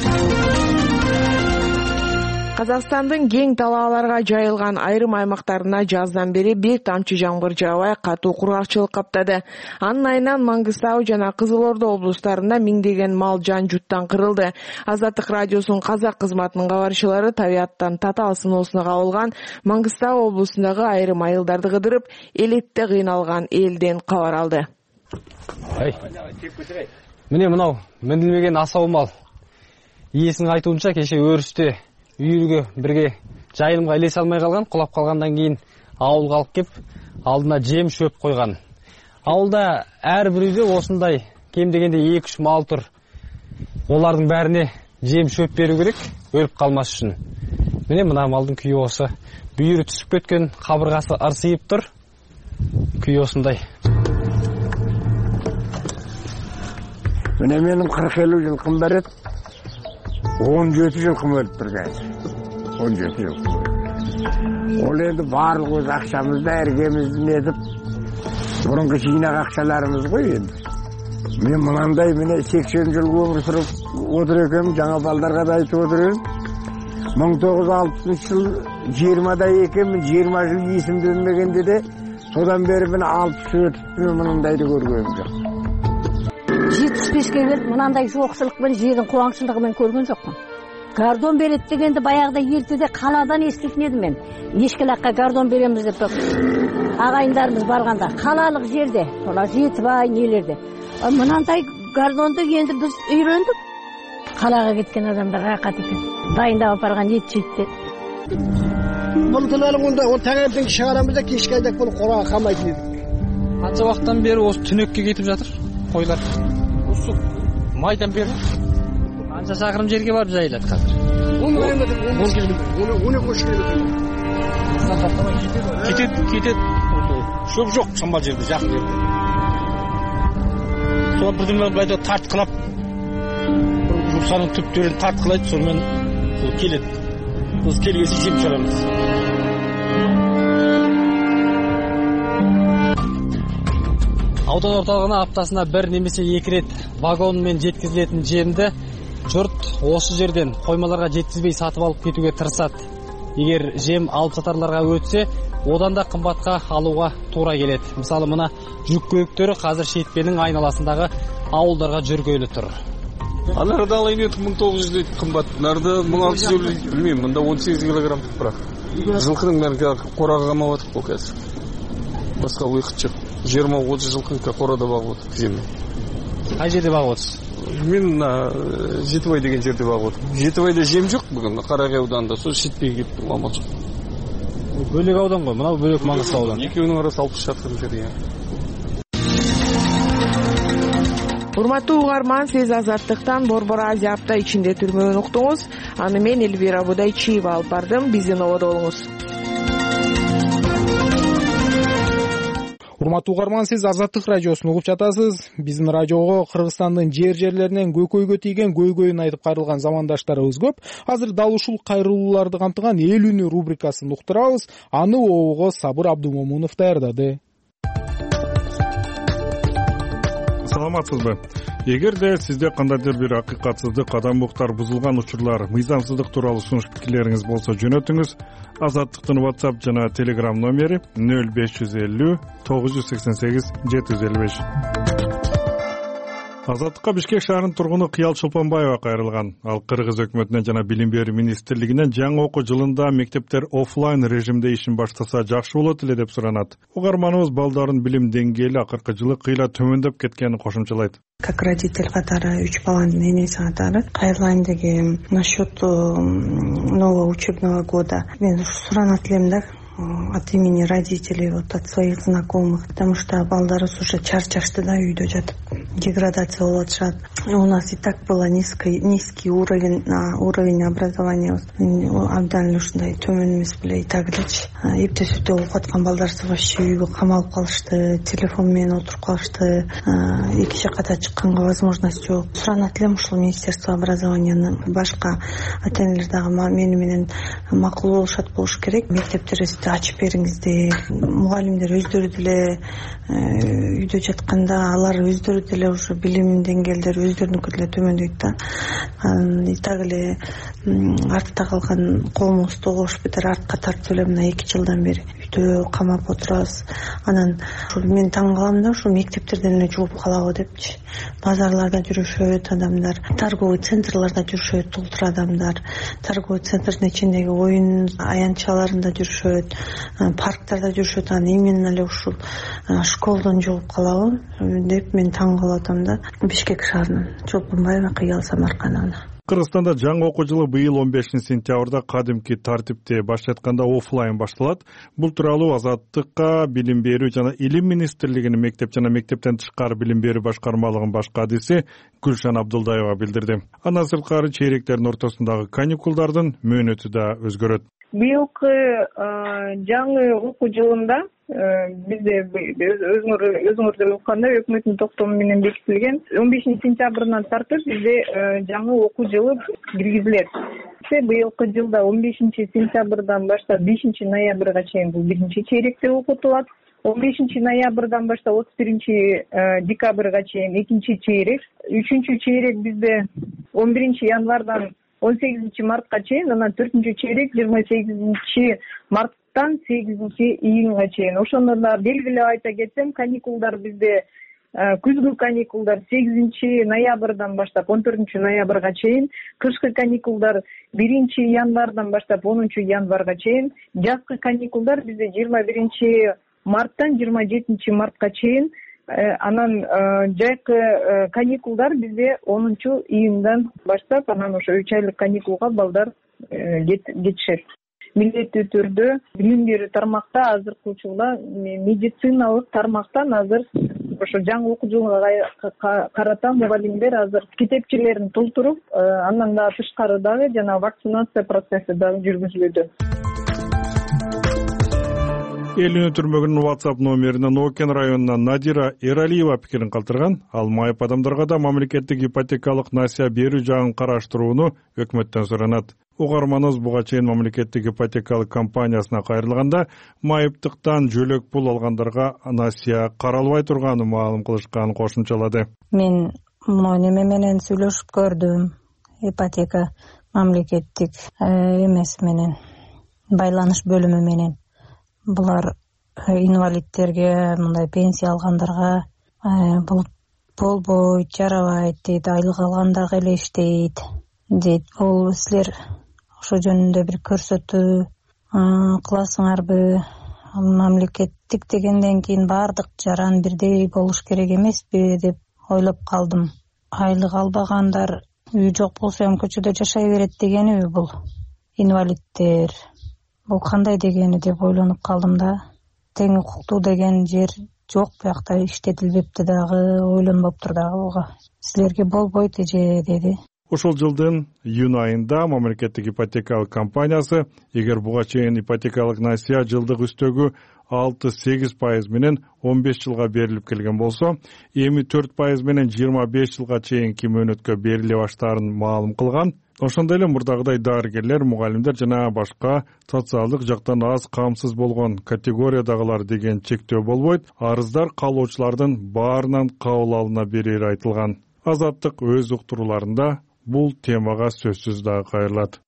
Казакстандын кең талааларга жайылган айрым аймактарына жаздан бери бир тамчы жамгыр жаабай катуу кургакчылык каптады. Анын айынан Маңгыстау жана Кызыл Ордо облустарында миңдеген мал жан жуттан кырылды. Азаттык радиосунун казак кызматынын кабарчылары табиаттан татаал сыноосуна кабылган Маңгыстау облусундагы айрым айылдарды кыдырып, элетте кыйналган элден кабар алды. Міне мынау мінділмеген асау мал. Иесінің айтуынша кеше өрісте үйірге бірге жайылымға ілесе алмай қалған, құлап қалғандан кейін ауылға алып кеп, алдына жем шөп қойған. Ауылда әрбір үйде осындай кем дегенде 2-3 мал тұр. Олардың бәріне жем шөп беру керек, өліп қалмас үшін. Міне мына малдың күйі осы. Бүйірі түсіп кеткен, қабырғасы ырсиып тұр. Күйі осындай. Міне менің 40-50 жылқым бар еді. 17 жылқым өліп тұр қазір. 17 жылқым өліп. Ол енді барлық өз ақшамызды, әргемізді нетіп, бұрынғы жинақ ақшаларымыз ғой енді. Мен мынандай міне 80 жыл өмір сүріп отыр екем, жаңа балдарға да айтып отырмын. 1960 жыл 20-да екенмін, 20 жыл есімді білмегенде де, содан бері мені 60 өтіп мен мынандайды көргенім жоқ. 75-ке келіп, мынандай жоқшылықпен, жердің қуаңшылығымен көрген жоқпын. Гардон береді дегенде баяғыда ертеде қаладан еститін едім мен. Ешкілаққа гардон береміз деп ағайындарымыз барғанда. Қалалық жерде, Жетібай нелерде. Мынандай гардонды енді біз үйрендік. Қалаға кеткен адамдар рақат екен. Дайындап апарған ет жейді. Бұл түнәлі мұнда, ол таңертең шығарамызда кешке айдақ бұл қораға қалмайтын едік. Қанша уақыттан бері осы түнекке кетіп жатыр қойлар? Осы майдан бері. Қанша шақырым жерге барып жайылады қазір? 10 кетеді. Шөп жоқ шамбал жерде, жақын жерде. Сол бірден былайда тартқылап, жұмсаның түптерін тартқылайды, сонымен келеді. Біз келгесі жеп шығарамыз. Аудан орталығына аптасына бір немесе 2 рет вагонмен жеткізілетін жемді жұрт осы жерден қоймаларға жеткізбей сатып алып кетуге тырысады. Егер жем алып сатарларға өтсе, одан да қымбатқа алуға тура келеді. Мысалы, мына жүк көліктері қазір шетпенің айналасындағы ауылдарға жүргелі тұр. Анарда алайын еді 1900 қымбат, нарда 1600 білмеймін, мұнда 18 килограмм бірақ. Жылқының бәрі қораға қамап атып бұл қазір. Басқа ұйқыт жоқ. 20-30 жылқын қорада бағып отыр жемі. Кай жерде багып атасыз? Мен Жетібай деген жерде багып отурмун. Жетібайда жем жок бүгүн, Каракай ауданында, сол шетпей кеттим, амал жок. Бөлек аудан ғой, мынау бөлек Маңғыстау ауданы. Екеуінің арасы 60 шақырым жер. Урматтуу угарман, сиз Азаттыктан Борбор Азия апта ичинде түрмөгүн уктуңуз. Аны мен Элвира Будайчиева алып бардым. Биздин ободо болуңуз. Урматтуу угарман, сиз Азаттык радиосун угуп жатасыз. Биздин радиого Кыргызстандын жер-жерлеринен көкөйгө тийген көйгөйүн айтып кайрылган замандаштарыбыз көп. Азыр дал ушул кайрылууларды камтыган эл үнү рубрикасын уктурабыз. Аны обого Сабыр Абдумомунов даярдады. Саламатсызбы? Эгерде сизде кандайдыр бир акыйкатсыздык, адамдыктар бузулган учурлар, мыйзамсыздык тууралуу сунуш пикирлериңиз болсо жөнөтүңүз. Азаттыктын WhatsApp жана Telegram номери 0550 988 755. Азаттыкка Бишкек шаарынын тургуну Кыял Чолпонбаева кайрылган. Ал Кыргыз өкмөтүнөн жана Билим берүү министрлигинен жаңы окуу жылында мектептер офлайн режимде ишин баштаса жакшы болот эле деп суранат. Угарманыбыз балдардын билим деңгээли акыркы жылы кыйла төмөндөп кеткенин кошумчалайт. Как родитель катары, 3 баланын энеси катары кайрылайын деген насчет нового учебного года. Мен суранат элем да от имени родителей, вот от своих знакомых, потому что балдарыбыз уже чарчашты да үйдө жатып, деградация болуп атышат. У нас и так было низкий уровень образования, абдан эле ушундай төмөн эмес беле, и так элечи. Эптеп сүттө окуп аткан балдарыбыз вообще үйгө камалып калышты, телефон менен отуруп калышты, эки жакка чыкканга возможность жок. Суранат элем ушул Министерство образованиянын башка ата-энелер дагы мени менен макул болушат болуш керек. Мектептерибизди ачып бериңиздер. Мугалимдер өздөрү деле үйдө жатканда алар өздөрү деле уже билим деңгээлдери өздөрүнүкү деле төмөндөйт да. И так эле артта калган коомубузду кош бетер артка тартып эле мына 2 жылдан бери үйдө камап отурабыз. Анан мен таң калам да, ушу мектептерден эле жууп калабы депчи. Базарларда жүрүшөт адамдар, торговый центрларда жүрүшөт толтур адамдар, торговый центрдин ичиндеги оюн аянтчаларында жүрүшөт, парктарда жүрүшөт. Аны именно эле ушул школдон жууп калабы деп мен таң калып атам да. Бишкек шаарынын Чолпонбаева Кыял Самаркановна. Кыргызстанда жаңы окуу жылы быйыл 15 сентябрда кадимки тартипте башка айтканда офлайн башталат. Бул тууралуу Азаттыкка Билим берүү жана Илим министрлигинин мектеп жана мектептен тышкары билим берүү башкармалыгынын баш кадиси Гүлшан Абдулдаева билдирди. Андан сырткары чейректердин ортосундагы каникулдардын мөөнөтү да өзгөрөт. Быйылкы жаңы окуу жылында бизде өзүңөрдөр укканда өкмөттүн токтому менен бекитилген 15 сентябрынан тартып бизде жаңы окуу жылы киргизилет. Быйылкы жылда 15 сентябрдан баштап 5 ноябрга чейин бул биринчи чейректе окутулат. 15 ноябрдан баштап 31 декабрга чейин экинчи чейрек. Үчүнчү чейрек бизде 11 январдан 18 мартка чейин, анан 4-чү чейрек 28 марттан 8 июнга чейин. Ошондо да белгилеп айта кетсем, каникулдар бизде күзгү каникулдар 8 ноябрдан баштап 14 ноябрга чейин, кышкы каникулдар 1 январдан баштап 10 январга чейин, жазкы каникулдар бизде 21 марттан 27 мартка чейин. Анан жайкы каникулдар бизде 10 июндан баштап, анан ошо 3 айлык каникулга балдар кетишет. Милдеттүү түрдө билим берүү тармакта азыркы учурда медициналык тармактан азыр ошо жаңы окуу жылга карата мугалимдер азыр китепчелерин толтуруп, андан да тышкары дагы жана вакцинация процесси дагы жүргүзүлүүдө. Эл үнү түрмөгүнүн WhatsApp номеринен Окен районунан Надира Эралиева пикирин калтырган. Ал майып адамдарга да мамлекеттик ипотекалык насыя берүү жагын караштырууну өкмөттөн суранат. Угарманыбыз буга чейин мамлекеттик ипотекалык компаниясына кайрылганда майыптыктан жөлөк пул алгандарга насыя каралбай турганын маалым кылышканын кошумчалады. Мен мына неме менен сүйлөшүп көрдүм. Ипотека мамлекеттик эмес менен, байланыш бөлүмү менен. Булар инвалидтерге, мындай пенсия алгандарга болбойт, жарабайт дейт, айлык алгандарга эле иштейт дейт. Ол силер ошо жөнүндө бир көрсөтүү кыласыңарбы? Мамлекеттик дегенден кийин баардык жаран бирдей болуш керек эмеспи деп ойлоп калдым. Айлык албагандар үй жок болсо эми көчөдө жашай берет дегениби бул? Инвалиддер бул кандай дегени деп ойлонуп калдым да. Тең укуктуу деген жер жок, биякта иштетилбепти дагы, ойлонбоптур дагы буга. Силерге болбойт эже деди. Ошол жылдын июнь айында мамлекеттик ипотекалык компаниясы эгер буга чейин ипотекалык насыя жылдык үстөгү 6-8% менен 15 жылга берилип келген болсо, эми 4% менен 25 жылга чейинки мөөнөткө бериле баштаарын маалым кылган. Ошондой эле мурдагыдай дарыгерлер, мугалимдер жана башка социалдык жактан аз камсыз болгон категориядагылар деген чектөө болбойт. Арыздар каалоочулардын баарынан кабыл алына берери айтылган. Азаттык өз уктурууларында бул темага сөзсүз дагы кайрылат.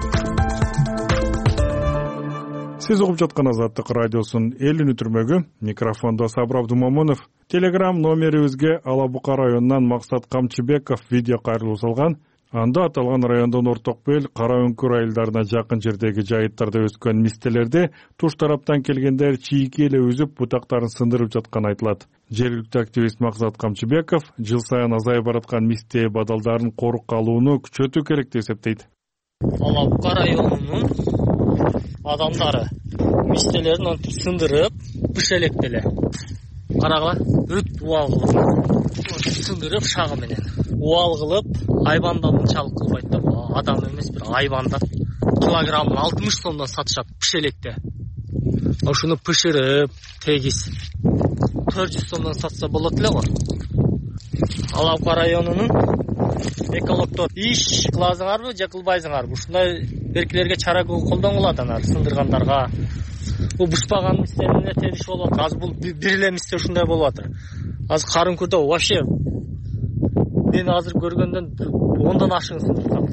Сиз угуп жаткан Азаттык радиосунун эл үнү түрмөгү, микрофондо Сабыр Абдумомунов. Телеграм номерибизге Ала Бука районунан Максат Камчыбеков видео кайрылуу салган. Анда аталган райондон Ортокбел, Кара Өңкүр айылдарына жакын жердеги жайыттарда өскөн мистелерди туш тараптан келгендер чийки эле үзүп, бутактарын сындырып жатканы айтылат. Жергиликтүү активист Максат Камчыбеков жыл сайын азайып бараткан мисте бадалдарын коруп калууну күчөтүү керек деп эсептейт. Ала Бука районунун адамдары мистелерин антип сындырып, бышелек эле карагыла өт убал кылып сындырып шагы менен убал кылып айбандан чалып кылбайт да, адам эмес бир айбандар килограммын 60 сомдон сатышат бышелекте. Ошону пышырып тегиз 400 сомдон сатса болот эле го. Ала Бука районунун экологдор иш кыласыңарбы же кылбайсыңарбы? Ушундай беркилерге чара колдонулат анар сындыргандарга. Бул бушпаган мистерине тегиш болот. Азыр бул бир эле мистер ушундай болуп атыр. Азыр Кара Өңкүрдө вообще мен азыр көргөндөн 10дон ашыгын сындырсам.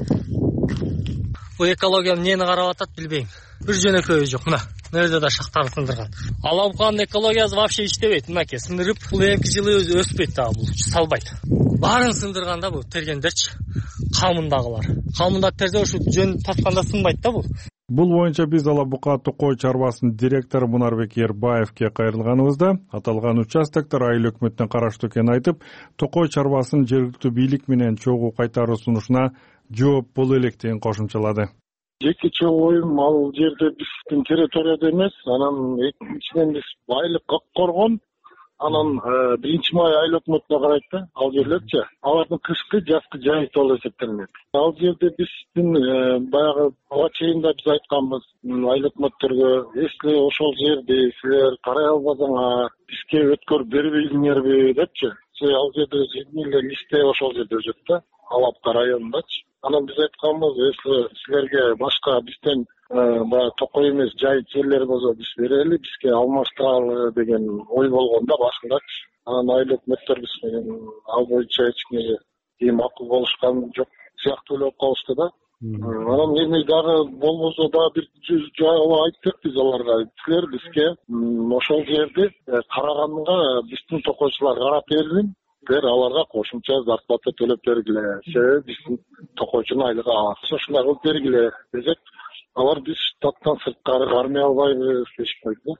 Бул экология эмнени карап атат билбейм. Бир жөнөкөйү жок. Мына нерде да шактарын сындырган. Ала Буканын экологиясы вообще иштебейт. Мынакей сындырып, бул эки жылы өспөйт дагы, бул салбайт. Баарын сындырганда бул тергендерчи, камындагылар. Камында терзе ушу жөн тасканда сынбайт да бул. Бул боюнча биз Ала Бука Токой чарбасынын директору Мунарбек Эрбаевке кайрылганыбызда аталган участоктор айыл өкмөтүнө караштуу экенин айтып, Токой чарбасынын жергиликтүү бийлик менен чогуу кайтаруу сунушуна жооп боло электигин кошумчалады. Жекече оюм ал жерде биздин территорияда эмес, анан экинчиден биз байлык коргон, анан 1-май айыл өкмөтүнө карайт да, ал жерлерчи. Алардын кышкы, жазкы жайыты болуп эсептелинет. Ал жерде биздин баягы буга чейин да биз айтканбыз айыл өкмөттөргө, если ошол жерди силер карай албасаңар, бизге өткөрүп бербейсиңерби депчи. Ал жерде эле листе ошол жерде жүрөт да, Ала Бука районундачы. Анан биз айтканбыз, если силерге башка бизден баягы Токой эмес жайыт жерлер болсо биз берели, бизге алмаштыралы деген ой болгондо башындачы. Анан айыл өкмөттөр биз менен ал боюнча эч ким макул болушкан жок сыяктуу эле болуп калышты да. Анан эми дагы болбосо дагы бир жолу айттык биз аларга, силер бизге ошол жерди караганга биздин токойчулар карап берсин. Аларга кошумча зарплата төлөп бергиле. Себеби биздин токойчунун айлыгы аз. Ушундай кылып бергиле десек, алар биз штаттан сырткары кармай албайбыз дешип койду.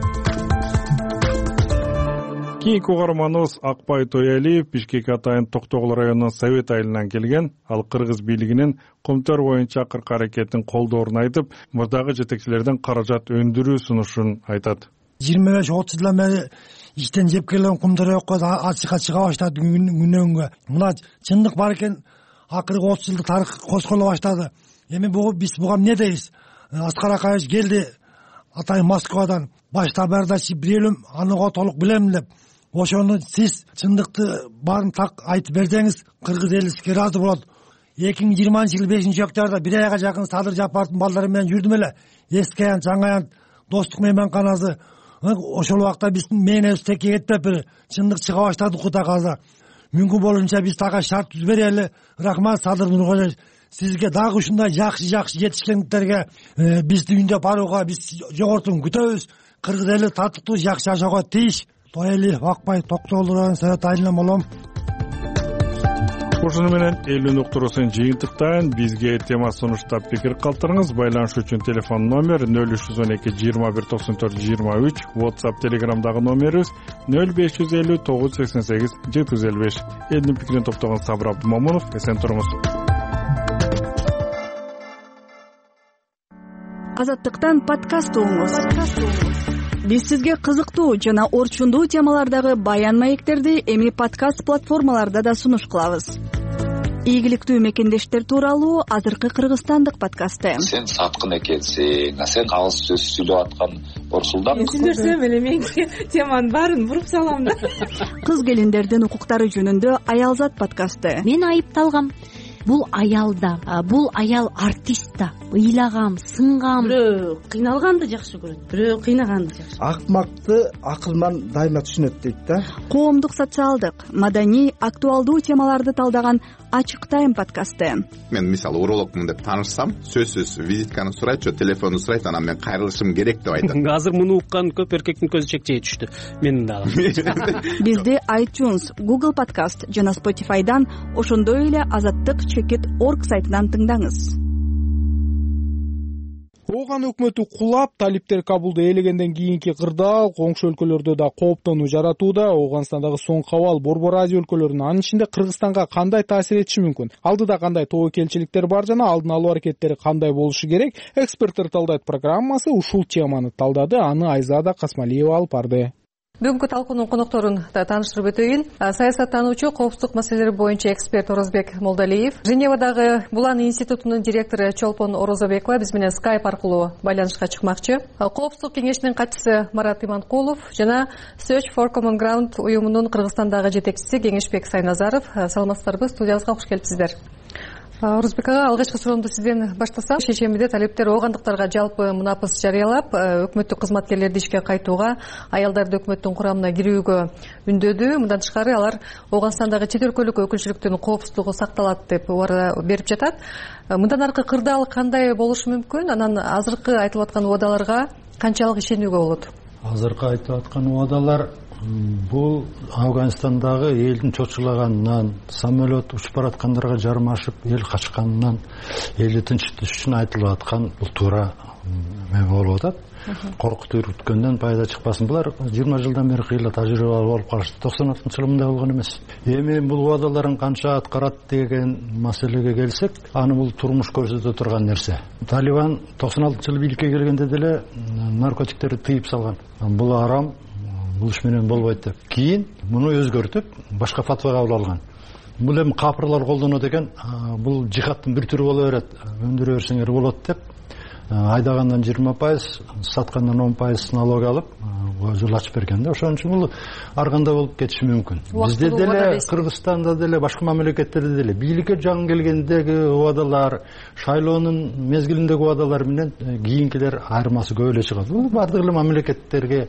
Кийинки угарманыбыз Акбай Тоялиев Бишкек атайын Токтогул районунун Совет айылынан келген. Ал кыргыз бийлигинин Кумтөр боюнча акыркы аракетин колдоорун айтып, мурдагы жетекчилерден каражат өндүрүү сунушун айтат. 25-30 жылдан бери иштен жеп келген Кумтөр ачыкка чыга баштады күнөнгө. Мына чындык бар экен, акыркы 30 жылдык тарых козголо баштады. Эми биз буга эмне дейбиз? Аскар Акаевич келди атайын Москвадан, башта бардачы билем, анага толук билем деп. Ошону сиз чындыкты баарын так айтып берсеңиз, кыргыз эли сизге ыраазы болот. 2020-жылы 5-октябрда бир айга жакын Садыр Жапаровдун балдары менен жүрдүм эле. Эски аян, жаңы аян, достук мейманканасы. Ошол убакта биздин мээне текке кетпеппи, чындык чыга баштады кутаказа. Мүмкүн болушунча биз тага шарт түзүп берели. Рахмат Садыр Нургалиевич. Сизге дагы ушундай жакшы жетишкендиктерге бизди үйүндө барууга биз жогортун күтөбүз. Кыргыз эли татыктуу жакшы жашоого тийиш. Тоялиев Акбай Токтогул районунун Совет айылынан болом. ушуну менен элүүн уктуруусун жыйынтыктайын. Бизге тема сунуштап пикир калтырыңыз. Байланыш үчүн телефон номер 0312 21 94 23, WhatsApp Telegramдагы номерибиз 0550 988 755. Элдин пикирин топтогон Сабыр Абдумомунов. Эсен туруңуз. Азаттыктан подкаст угуңуз. Биз сизге кызыктуу жана орчундуу темалардагы баян маектерди эми подкаст платформаларда да сунуш кылабыз. Ийгиликтүү мекендештер тууралуу азыркы кыргызстандык подкасты. Сен саткын экенсиң, сен кагыс сөз сүйлөп аткан Орсулдан. Түшүндүрсөм эле мен теманын баарын буруп салам да. Кыз келиндердин укуктары жөнүндө Аялзат подкасты. Мен айыпталгам. Бул аялда, бул аял артист да. Ыйлагам, сынгам. Бирөө кыйналганды жакшы көрөт, бирөө кыйнаганды жакшы. Акмакты акылман дайыма түшүнөт дейт да. Коомдук, социалдык, маданий, актуалдуу темаларды талдаган Ачык тайм подкасты. Мен мисалы урологмун деп таанышсам, сөзсүз визитканы сурайт, же телефонду сурайт, анан мен кайрылышым керек деп айтат. Азыр муну уккан көп эркектин көзү чекчей түштү. Менин дагы. Бизди iTunes, Google Podcast жана Spotify'дан, ошондой эле azattik.org сайтынан тыңдаңыз. Ооган өкмөтү кулап, талиптер Кабулду ээлегенден кийинки кырдаал коңшу өлкөлөрдө да кооптонуу жаратууда. Ооганстандагы соңку абал Борбор Азия өлкөлөрүнүн, анын ичинде Кыргызстанга кандай таасир этиши мүмкүн? Алдыда кандай тобокелчиликтер бар жана алдын алуу аракеттери кандай болушу керек? Эксперттер талдайт программасы ушул теманы талдады. Аны Айзада Касмалиева алып барды. Бүгүнкү талкуунун конокторун тааныштырып өтөйүн. Саясаттануучу, коопсуздук маселелери боюнча эксперт Орозбек Молдалиев, Женевадагы Булан институтунун директору Чолпон Орозобекова биз менен Skype аркылуу байланышка чыкмакчы. Коопсуздук кеңешинин катчысы Марат Иманкулов жана Search for Common Ground уюмунун Кыргызстандагы жетекчиси Кеңешбек Сайназаров. Саламатсыздарбы? Студиябызга кош келипсиздер. Орозбек ага, алгачкы суроомду сизден баштасам. Шешембиде талиптер оогандыктарга жалпы мунапыс жарыялап, өкмөттүк кызматкерлерди ишке кайтууга, аялдарды өкмөттүн курамына кирүүгө үндөдү. Мындан тышкары алар Ооганстандагы чет өлкөлүк өкүлчүлүктүн коопсуздугу сакталат деп убада берип жатат. Мындан аркы кырдаал кандай болушу мүмкүн? Анан азыркы айтылып аткан убадаларга канчалык ишенүүгө болот? Азыркы айтып аткан убадалар бул Афганистандагы элдин чочулаганынан, самолет учуп бараткандарга жармашып, эл качканынан, элди тынчтыш үчүн айтылып аткан бул туура болуп атат. Коркутуп үрүткөндөн пайда чыкпасын. Булар 20 жылдан бери кыйла тажрыйба болуп калышты. 96-жылы мындай болгон эмес. Эми бул убадаларын канча аткарат деген маселеге келсек, аны бул турмуш көрсөтө турган нерсе. Талибан 96-жылы бийликке келгенде деле наркотиктерди тыйып салган. Бул арам, бул иш менен болбойт деп. Кийин муну өзгөртүп, башка фатва кабыл алган. Бул эми капырлар колдонот экен, бул жихадтын бир түрү боло берет, өндүрө берсеңер болот деп, айдагандан 20%, саткандан 10% налог алып, жол ачып берген да. Ошон үчүн бул ар кандай болуп кетиши мүмкүн. Бизде деле, Кыргызстанда деле, башка мамлекеттерде деле бийликке жаңы келгендеги убадалар, шайлоонун мезгилиндеги убадалар менен кийинкилер айырмасы көп эле чыгат. Бул бардык эле мамлекеттерге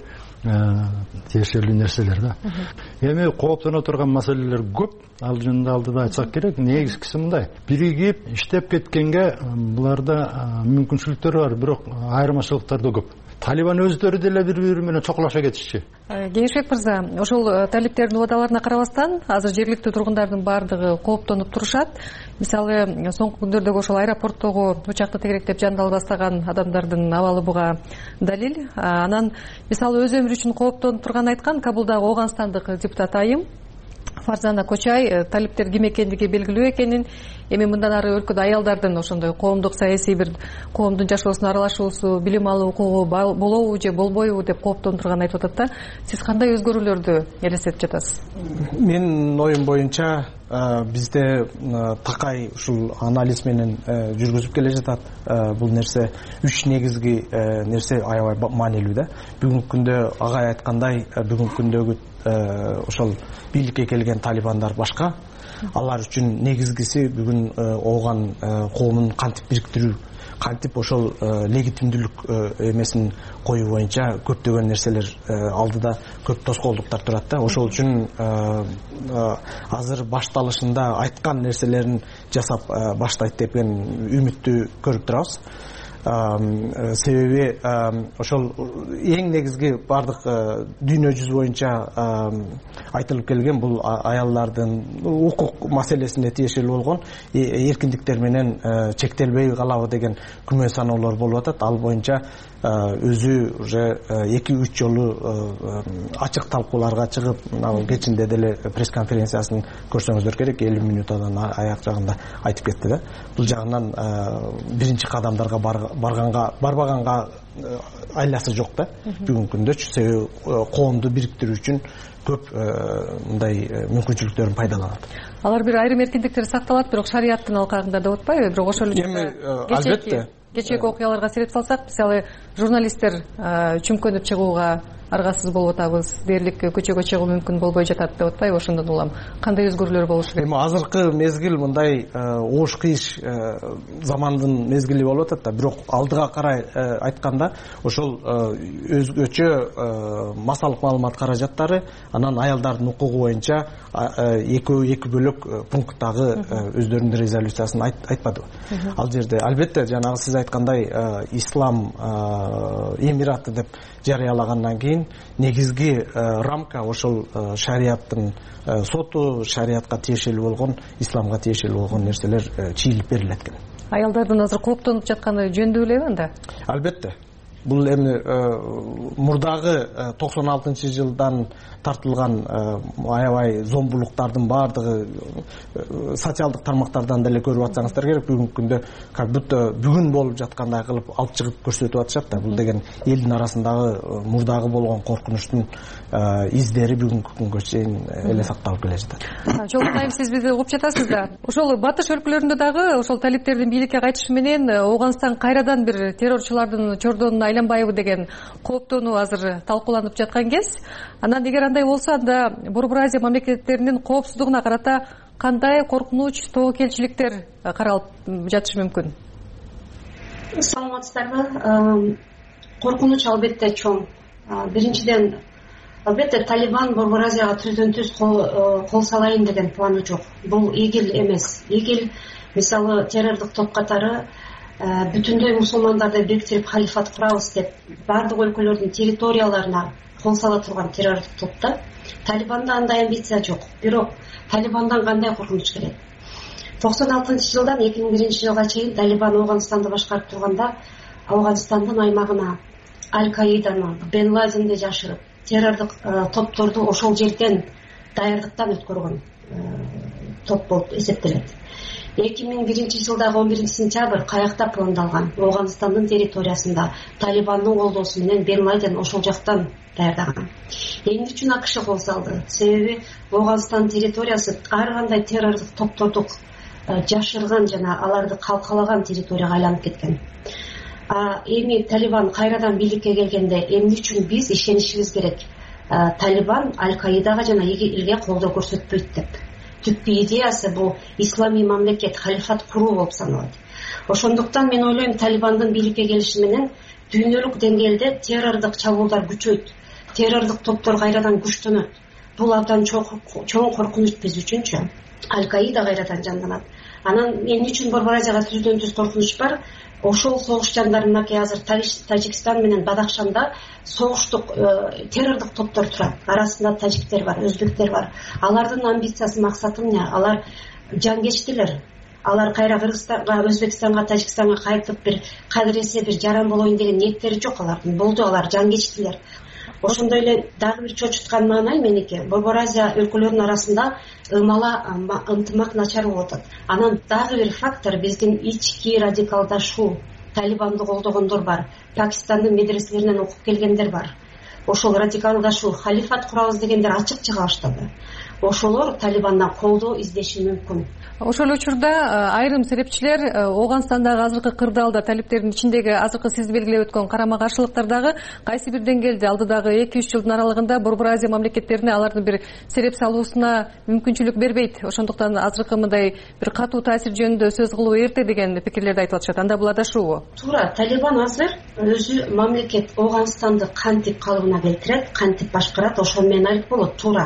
тиешелүү нерселер да. Эми кооптоно турган маселелер көп. Ал жөнүндө алдыда айтсак керек. Негизгиси мындай: биригип иштеп кеткенге буларда мүмкүнчүлүктөр бар, бирок айырмачылыктар да көп. Талибан өздөрү деле бири-бири менен чокулаша кетишчи. Кеңешбек мырза, ошол талиптердин убадаларына карабастан, азыр жергиликтүү тургундардын баардыгы кооптонуп турушат. Мисалы, соңку күндөрдөгү ошол аэропорттогу учакты тегеректеп жандала бастаган адамдардын абалы буга далил. Анан мисалы өз өмүрү үчүн кооптонуп турганын айткан Кабулдагы Ооганстандык депутат айым Фарзана Кочай талиптер ким экендиги белгилүү экенин, эми мындан ары өлкөдө аялдардын ошондой коомдук саясий бир коомдун жашоосуна аралашуусу, билим алуу укугу болобу же болбойбу деп кооптонуп турганын айтып атат да. Сиз кандай өзгөрүүлөрдү элестетип жатасыз? Менин оюм боюнча бизде такай ушул анализ менен жүргүзүп келе жатат. Бул нерсе 3 негизги нерсе аябай маанилүү да. Бүгүнкү күндө агай айткандай, бүгүнкү күндөгү ошол бийликке келген талибандар башка. Алар үчүн негизгиси бүгүн ооган коомун кантип бириктирүү, кантип ошол легитимдүүлүк эмесин коюу боюнча көптөгөн нерселер алдыда көп тоскоолдуктар турат да. Ошол үчүн азыр башталышында айткан нерселерин жасап баштайт деген үмүттү көрүп турабыз. себеби ошол эң негизги бардык дүйнө жүзү боюнча айтылып келген бул аялдардын укук маселесине тиешелүү болгон эркиндиктер менен чектелбей калабы деген күмөн саноолор болуп атат. Ал боюнча өзү уже 2-3 жолу ачык талкууларга чыгып, кечинде деле пресс-конференциясын көрсөңүздөр керек, 50 минутадан аяк жагында айтып кетти да. Бул жагынан биринчи кадамдарга барбаганга айласы жок да бүгүнкү күндөчү. Себеби коомду бириктирүү үчүн көп мындай мүмкүнчүлүктөрүн пайдаланат. Алар бир айрым эркиндиктер сакталат, бирок шарияттын алкагында деп атпайбы? Бирок ошол эле албетте кечээки окуяларга сереп салсак, мисалы журналисттер чүмкөнүп чыгууга аргасыз болуп атабыз, дээрлик көчөгө чыгуу мүмкүн болбой жатат деп атпайбы? Ошондон улам кандай өзгөрүүлөр болушу керек? Эми азыркы мезгил мындай оош кыйыш замандын мезгили болуп атат да, бирок алдыга карай айтканда ошол өзгөчө массалык маалымат каражаттары, анан аялдардын укугу боюнча эки бөлөк пункттагы өздөрүнүн резолюциясын айтпадыбы? Ал жерде албетте жанагы сиз айткандай ислам эмираты деп жарыялагандан кийин негизги рамка ошол шарияттын соту, шариятка тиешелүү болгон, исламга тиешелүү болгон нерселер чийилип берилет экен. Аялдардын азыр кооптонуп жатканы жөндүү элеби анда? Албетте. Бул эми мурдагы 96-жылдан тартылган аябай зомбулуктардын баардыгы социалдык тармактардан деле көрүп атсаңыздар керек. Бүгүнкү күндө как будто бүгүн болуп жаткандай кылып алып чыгып көрсөтүп атышат да. Бул деген элдин арасындагы мурдагы болгон коркунучтун издери бүгүнкү күнгө чейин эле сакталып келе жатат. Жолдайым, сиз бизди угуп жатасыз да. Ошол батыш өлкөлөрүндө дагы ошол талиптердин бийликке кайтышы менен Ооганстан кайрадан бир террорчулардын чордонуна айланбайбы деген кооптонуу азыр талкууланып жаткан кез. Анан эгер андай болсо, анда Борбор Азия мамлекеттеринин коопсуздугуна карата кандай коркунуч, тобокелчиликтер каралып жатышы мүмкүн? Саламатсыздарбы? Коркунуч албетте чоң. Биринчиден, албетте Талибан Борбор Азияга түздөн-түз кол салайын деген планы жок. Бул ИГИЛ эмес. ИГИЛ мисалы террордук топ катары бүтүндөй мусулмандарды бириктирип халифат курабыз деп баардык өлкөлөрдүн территорияларына кол сала турган террордук топто. Талибанда андай амбиция жок. Бирок Талибандан кандай коркунуч келет? 96-жылдан 2001-жылга чейин Талибан Ооганстанды башкарып турганда Ооганстандын аймагына Аль-Каиданы, Бен Ладенди жашырып, террордук топторду ошол жерден даярдыктан өткөргөн топ болуп эсептелет. 2001-жылдагы 11-сентябрь каякта пландалган? Ооганстандын территориясында Талибандын колдоосу менен Бен Ладен ошол жактан даярдаган. Эмне үчүн АКШ кол салды? Себеби Ооганстан территориясы ар кандай террордук топторду жашырган жана аларды калкалаган территорияга айланып кеткен. Эми Талибан кайрадан бийликке келгенде эмне үчүн биз ишенишибиз керек? Талибан Аль-Каидага жана ИГИЛге колдоо көрсөтпөйт деп. Түпкү идеясы бул исламий мамлекет, халифат куруу болуп саналат. Ошондуктан мен ойлойм, Талибандын бийликке келиши менен дүйнөлүк деңгээлде террордук чабуулдар күчөйт, террордук топтор кайрадан күчтөнөт. Бул абдан чоң коркунуч биз үчүнчү. Аль-Каида кайрадан жанданат. Анан эмне үчүн Борбор Азияга түздөн-түз коркунуч бар? Ошол согуш жандарынакей азыр Тажикстан менен Бадахшанда согуштук террордук топтор турат. Арасында тажиктер бар, өзбектер бар. Алардын амбициясы, максаты эмне? Алар жангечтилер. Алар кайра Кыргызстанга, Өзбекстанга, Тажикстанга кайтып бир кадыресе бир жаран болоюн деген ниеттери жок алардын. Болду, алар жангечтилер. Ошондой эле дагы бир чочуткан маанай меники, Борбор Азия өлкөлөрүнүн арасында ынтымак начар болуп атат. Анан дагы бир фактор, биздин ички радикалдашуу. Талибанды колдогондор бар, Пакистандын медреселеринен окуп келгендер бар. Ошол радикалдашуу, халифат курабыз дегендер ачык чыга баштады. Ошолор Талибандан колдоо издеши мүмкүн. Ошол учурда айрым серепчилер Ооганстандагы азыркы кырдаалда талиптердин ичиндеги азыркы сиз белгилеп өткөн карама каршылыктардагы кайсы бир деңгээлде алдыдагы 2-3 жылдын аралыгында Борбор Азия мамлекеттерине алардын бир сереп салуусуна мүмкүнчүлүк бербейт. Ошондуктан азыркы мындай бир катуу таасир жөнүндө сөз кылуу эрте деген пикирлерди айтып атышат. Анда бул адашуубу? Туура, Талибан азыр өзү мамлекет Ооганстанды кантип калыбына келтирет, кантип башкарат, ошол менен алып болот. Туура.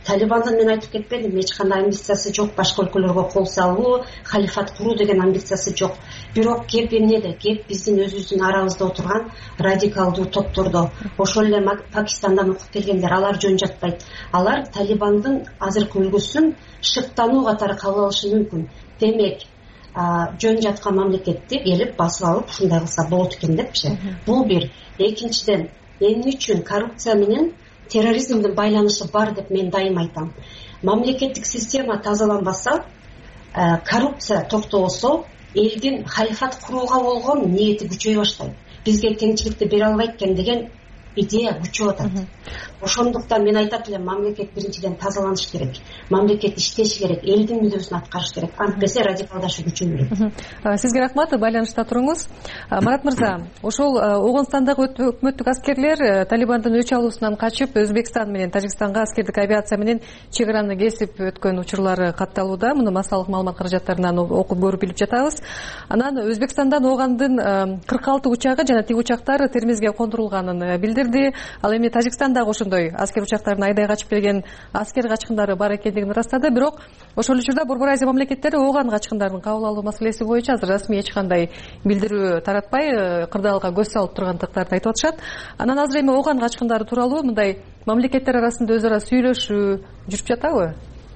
Талибандын мен айтып кетпедим, эч кандай амбициясы жок, башка өлкөлөргө кол салуу, халифат куруу деген амбициясы жок. Бирок кеп эмнеде? Кеп биздин өзүбүздүн арабызда отурган радикалдуу топтордо. Ошол эле Пакистандан окуп келгендер, алар жөн жатпайт. Алар Талибандын азыркы үлгүсүн шыктануу катары кабыл алышы мүмкүн. Демек, жөн жаткан мамлекетти келип басып алып ушундай кылса болот экен депчи. Бул бир. Экинчиден, эмне үчүн коррупция менен терроризмдин байланышы бар деп мен дайым айтам. Мамлекеттик система тазаланбаса, коррупция токтобосо, элдин халифат курууга болгон ниети күчөй баштайт. Бизге теңчиликти бере албайт экен деген идея күчөп атат. Ошондуктан мен айтат элем, мамлекет биринчиден тазаланыш керек. Мамлекет иштеши керек, элдин мүддөсүн аткарыш керек. Антпесе радикалдашуу күчөй берет. Сизге рахмат, байланышта туруңуз. Марат мырза, ошол Оогунстандагы өкмөттүк аскерлер Талибандын өч алуусунан качып, Өзбекстан менен Тажикстанга аскердик авиация менен чек араны кесип өткөн учурлары катталууда. Муну массалык маалымат каражаттарынан окуп көрүп билип жатабыз. Анан Өзбекстандан Оогандын 46 учагы жана тиги учактар Термизге кондурулганын билдирди. Ал эми Тажикстандагы ошондой аскер учактарын айдай качып келген аскер качкындары бар экендигин ырастады. Бирок ошол учурда Борбор Азия мамлекеттери Ооган качкындарын кабыл алуу маселеси боюнча азыр расмий эч кандай билдирүү таратпай, кырдаалга көз салып тургандыктарын айтып атышат. Анан азыр эми Ооган качкындары тууралуу мындай мамлекеттер арасында өз ара сүйлөшүү жүрүп жатабы?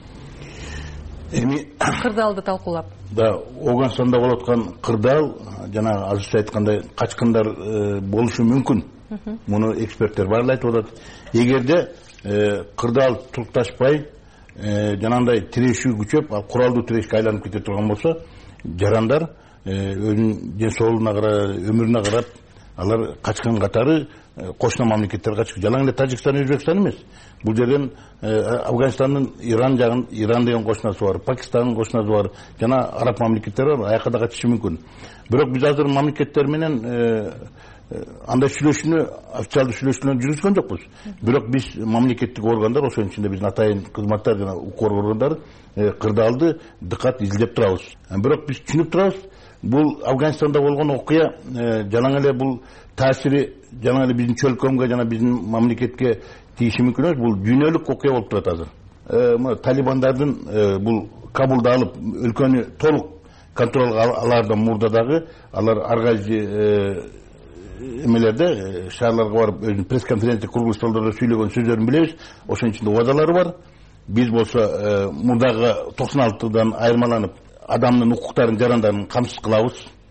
Эми кырдаалды талкуулап. Да, Оогунстанда болуп аткан кырдаал жана азырча айткандай качкындар болушу мүмкүн. Муну эксперттер баары айтып атат. Эгерде кырдаал турукташпай, жанагындай тирешүү күчөп, куралдуу тирешке айланып кете турган болсо, жарандар өзүнүн ден соолугуна карап, өмүрүнө карап, алар качкан катары кошуна мамлекеттерге качып, жалаң эле Тажикстан, Өзбекстан эмес. Бул жерден Афганистандын Иран деген кошунасы бар, Пакистандын кошунасы бар, жана араб мамлекеттери бар, аяка да качышы мүмкүн. Бирок биз азыр мамлекеттер менен андай сүйлөшүүнү, официалдуу сүйлөшүүлөрдү жүргүзгөн жокпуз. Бирок биз мамлекеттик органдар, ошонун ичинде биздин атайын кызматтар жана укук органдары кырдаалды дыкат изилдеп турабыз. Бирок биз түшүнүп турабыз, бул Афганистанда болгон окуя жалаң эле бул таасири жалаң эле биздин чөлкөмгө жана биздин мамлекетке тийиши мүмкүн эмес. Бул дүйнөлүк окуя болуп турат азыр. Талибандардын бул Кабулду алып өлкөнү толук контролго алаардан мурда дагы алар ар кайсы эмелерде шаарларга барып өзүнүн пресс-конференция круглый столдордо сүйлөгөн сөздөрүн билебиз. Ошонун ичинде убадалары бар. Биз болсо мурдагы 96-дан айырмаланып адамдын укуктарын, жарандарын камсыз кылабыз.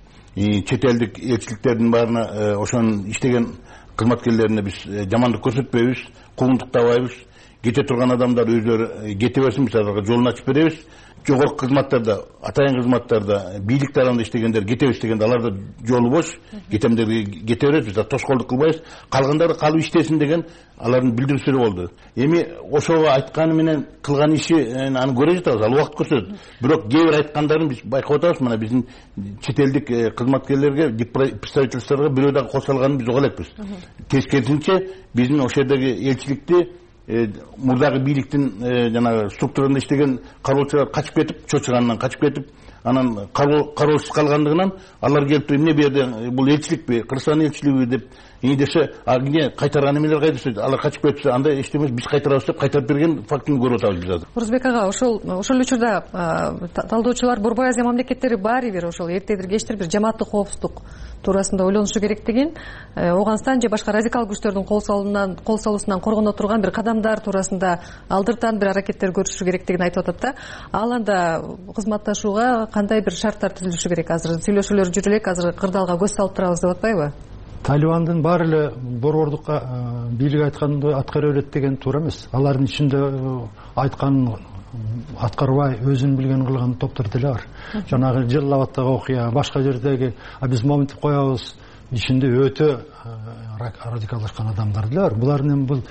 Чет элдик элчиликтердин баарына ошонун иштеген кызматкерлерине биз жамандык көрсөтпөйбүз, куугунтуктабайбыз. Кете турган адамдар өздөрү кете берсин, биз аларга жолун ачып беребиз. Жогорку кызматтарда, атайын кызматтарда, бийлик тарабында иштегендер кетебиз дегенде аларда жолу бош, кетемдерге кете беребиз, биз тошкоолдук кылбайбыз. Калгандары калып иштесин деген алардын билдирүүсү болду. Эми ошого айтканы менен кылган иши аны көрө жатабыз, ал убакыт көрсөтөт. Бирок кээ бир айткандарын биз байкап атабыз. Мына биздин чет элдик кызматкерлерге, представительстволорго бирөө дагы кошулганын биз уга элекпиз. Тескерисинче биздин ошол жердеги элчиликти мурдагы бийликтин жанагы структурасында иштеген кароочулар качып кетип, чочуганынан качып кетип, анан кароосуз калгандыгынан алар келип эмне бу жерде бул элчиликпи, Кыргызстан элчилиги деп десе, эмне кайтарган эмелер кайда десе, алар качып кетсе, анда эч эмес, биз кайтарабыз деп кайтарып берген фактын көрүп атабыз биз азыр. Орозбек ага, ошол учурда талдоочулар Борбор Азия мамлекеттери баары бир ошол эртедир кечтир бир жамааттык коопсуздук туурасында ойлонушу керек деген, Оогунстан же башка радикал күчтөрдүн кол салуусунан коргоно турган бир кадамдар туурасында алдыртан бир аракеттер көрүшү керектигин айтып атат да. Ал анда кызматташууга кандай бир шарттар түзүлүшү керек? Азыр сүйлөшүүлөр жүрө элек, азыр кырдаалга көз салып турабыз деп атпайбы? Талибандын баары эле борбордук бийлик айткандай аткара берет деген туура эмес. Алардын ичинде айтканын аткарбай, өзүн билген кылган топтор деле бар. Жанагы Жалалабадтагы окуя, башка жердеги биз моминтип коебуз, ичинде өтө радикалдашкан адамдар деле бар. Булардын бул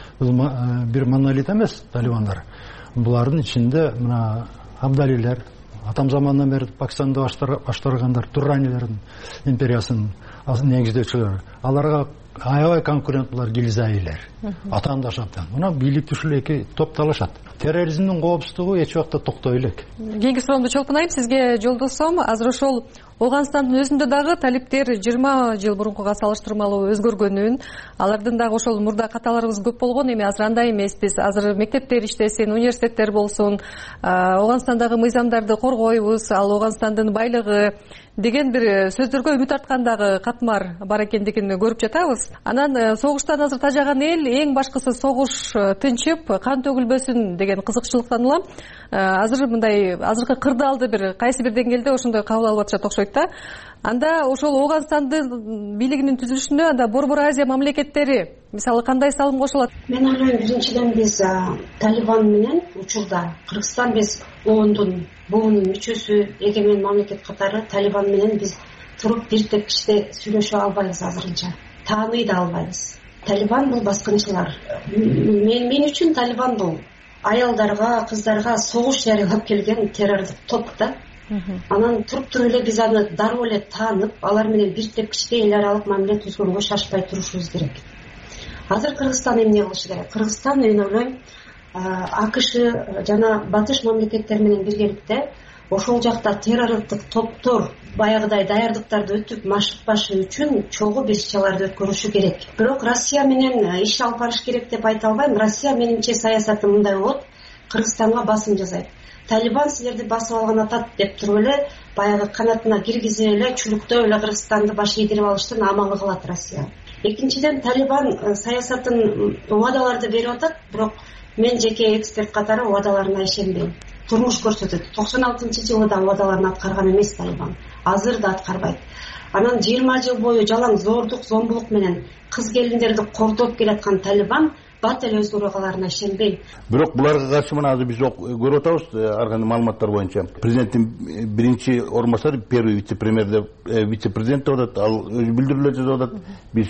бир монолит эмес талибандар. Булардын ичинде мына Абдалилер, атам замандан бери Пакистанды баштыргандар, Дуранилердин империясынын негиздөөчүлөрү. Аларга аябай конкурент булар Гилзаилер, атаандаш абдан. Мына бийлик ушул эки топ талашат. Терроризмдин коопсуздугу эч убакта токтой элек. Кийинки суроомду чолпунайм сизге жолдосом. Азыр ошол Ооганстандын өзүндө дагы талиптер 20 жыл мурункуга салыштырмалуу өзгөргөнүн, алардын дагы ошол мурда каталарыбыз көп болгон, эми азыр андай эмеспиз. Азыр мектептер иштесин, университеттер болсун, Ооганстандагы мыйзамдарды коргойбуз, ал Ооганстандын байлыгы деген бир сөздөргө үмүт арткан дагы катмар бар экендигин көрүп жатабыз. Анан согуштан азыр тажаган эл эң башкысы согуш тынчып, кан төгүлбөсүн деген кызыкчылыктан улам азыр мындай азыркы кырдаалды бир кайсы бир деңгээлде ошондой кабыл алып атышат окшойт да. Анда ошол Ооганстандын бийлигинин түзүлүшүнө анда Борбор Азия мамлекеттери мисалы кандай салым кошулат? Мен ойлойм, биринчиден биз Талибан менен учурда Кыргызстан биз ООНдун буунун мүчөсү, эгемен мамлекет катары Талибан менен биз туруп бир тепкичте сүйлөшө албайбыз азырынча. Тааный да албайбыз. Талибан бул баскынчылар. Мен үчүн Талибан бул аялдарга, кыздарга согуш жарыялап келген террорлук топ да. Анан туруп эле биз аны дароо эле таанып, алар менен бир тепкичте эл аралык мамиле түзгөнгө шашпай турушубуз керек. Азыр Кыргызстан эмне кылышы керек? Кыргызстан, мен ойлойм, АКШ жана батыш мамлекеттер менен биргеликте ошол жакта террорлуктук топтор баягыдай даярдыктарды өтүп машыкпашы үчүн чогуу иш-чараларды өткөрүшү керек. Бирок Россия менен иш алып барыш керек деп айта албайм. Россия менимче саясаты мындай болот: Кыргызстанга басым жасайт. Талибан силерди басып алган атат деп туруп эле баягы канатына киргизип эле чулуктоп эле Кыргызстанды баш ийдирип алыштын амалы кылат Россия. Экинчиден, Талибан саясатын убадаларды берип атат, бирок мен жеке эксперт катары убадаларына ишенбейм. Турмуш көрсөтөт. 96-жылы да убадаларын аткарган эмес Талибан. Азыр да аткарбайт. Анан 20 жыл бою жалаң зордук, зомбулук менен кыз келиндерди кордоп келаткан Талибан бат эле өзгөрө каларына ишенбейм. Бирок буларга каршы мына азыр биз көрүп атабыз, ар кандай маалыматтар боюнча президенттин биринчи орун басары, первый вице-премьер деп вице-президент деп атат, ал өз билдирүүлөр жазып атат. Биз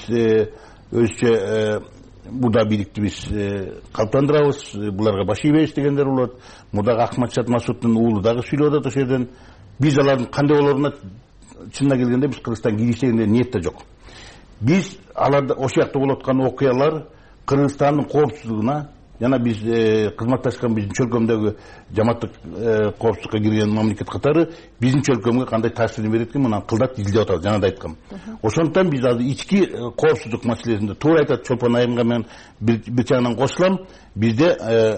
өзчө мурда бийликти биз калыптандырабыз, буларга баш ийбейбиз дегендер болот. Мурдагы Ахматшат Масудтун уулу дагы сүйлөп атат ошол жерден. Биз алардын кандай болоруна чынына келгенде биз Кыргызстан киришегенде ниет да жок. Биз аларда ошол жакта болуп аткан окуялар Кыргызстандын коопсуздугуна жана биз кызматташкан биздин чөлкөмдөгү жамааттык коопсуздукка кирген мамлекет катары биздин чөлкөмгө кандай таасирин берет экен, мына кылдат изилдеп атабыз, жана да айткам. Ошондуктан биз азыр ички коопсуздук маселесинде туура айтат Чолпон Айымга мен бир жагынан кошулам. Бизде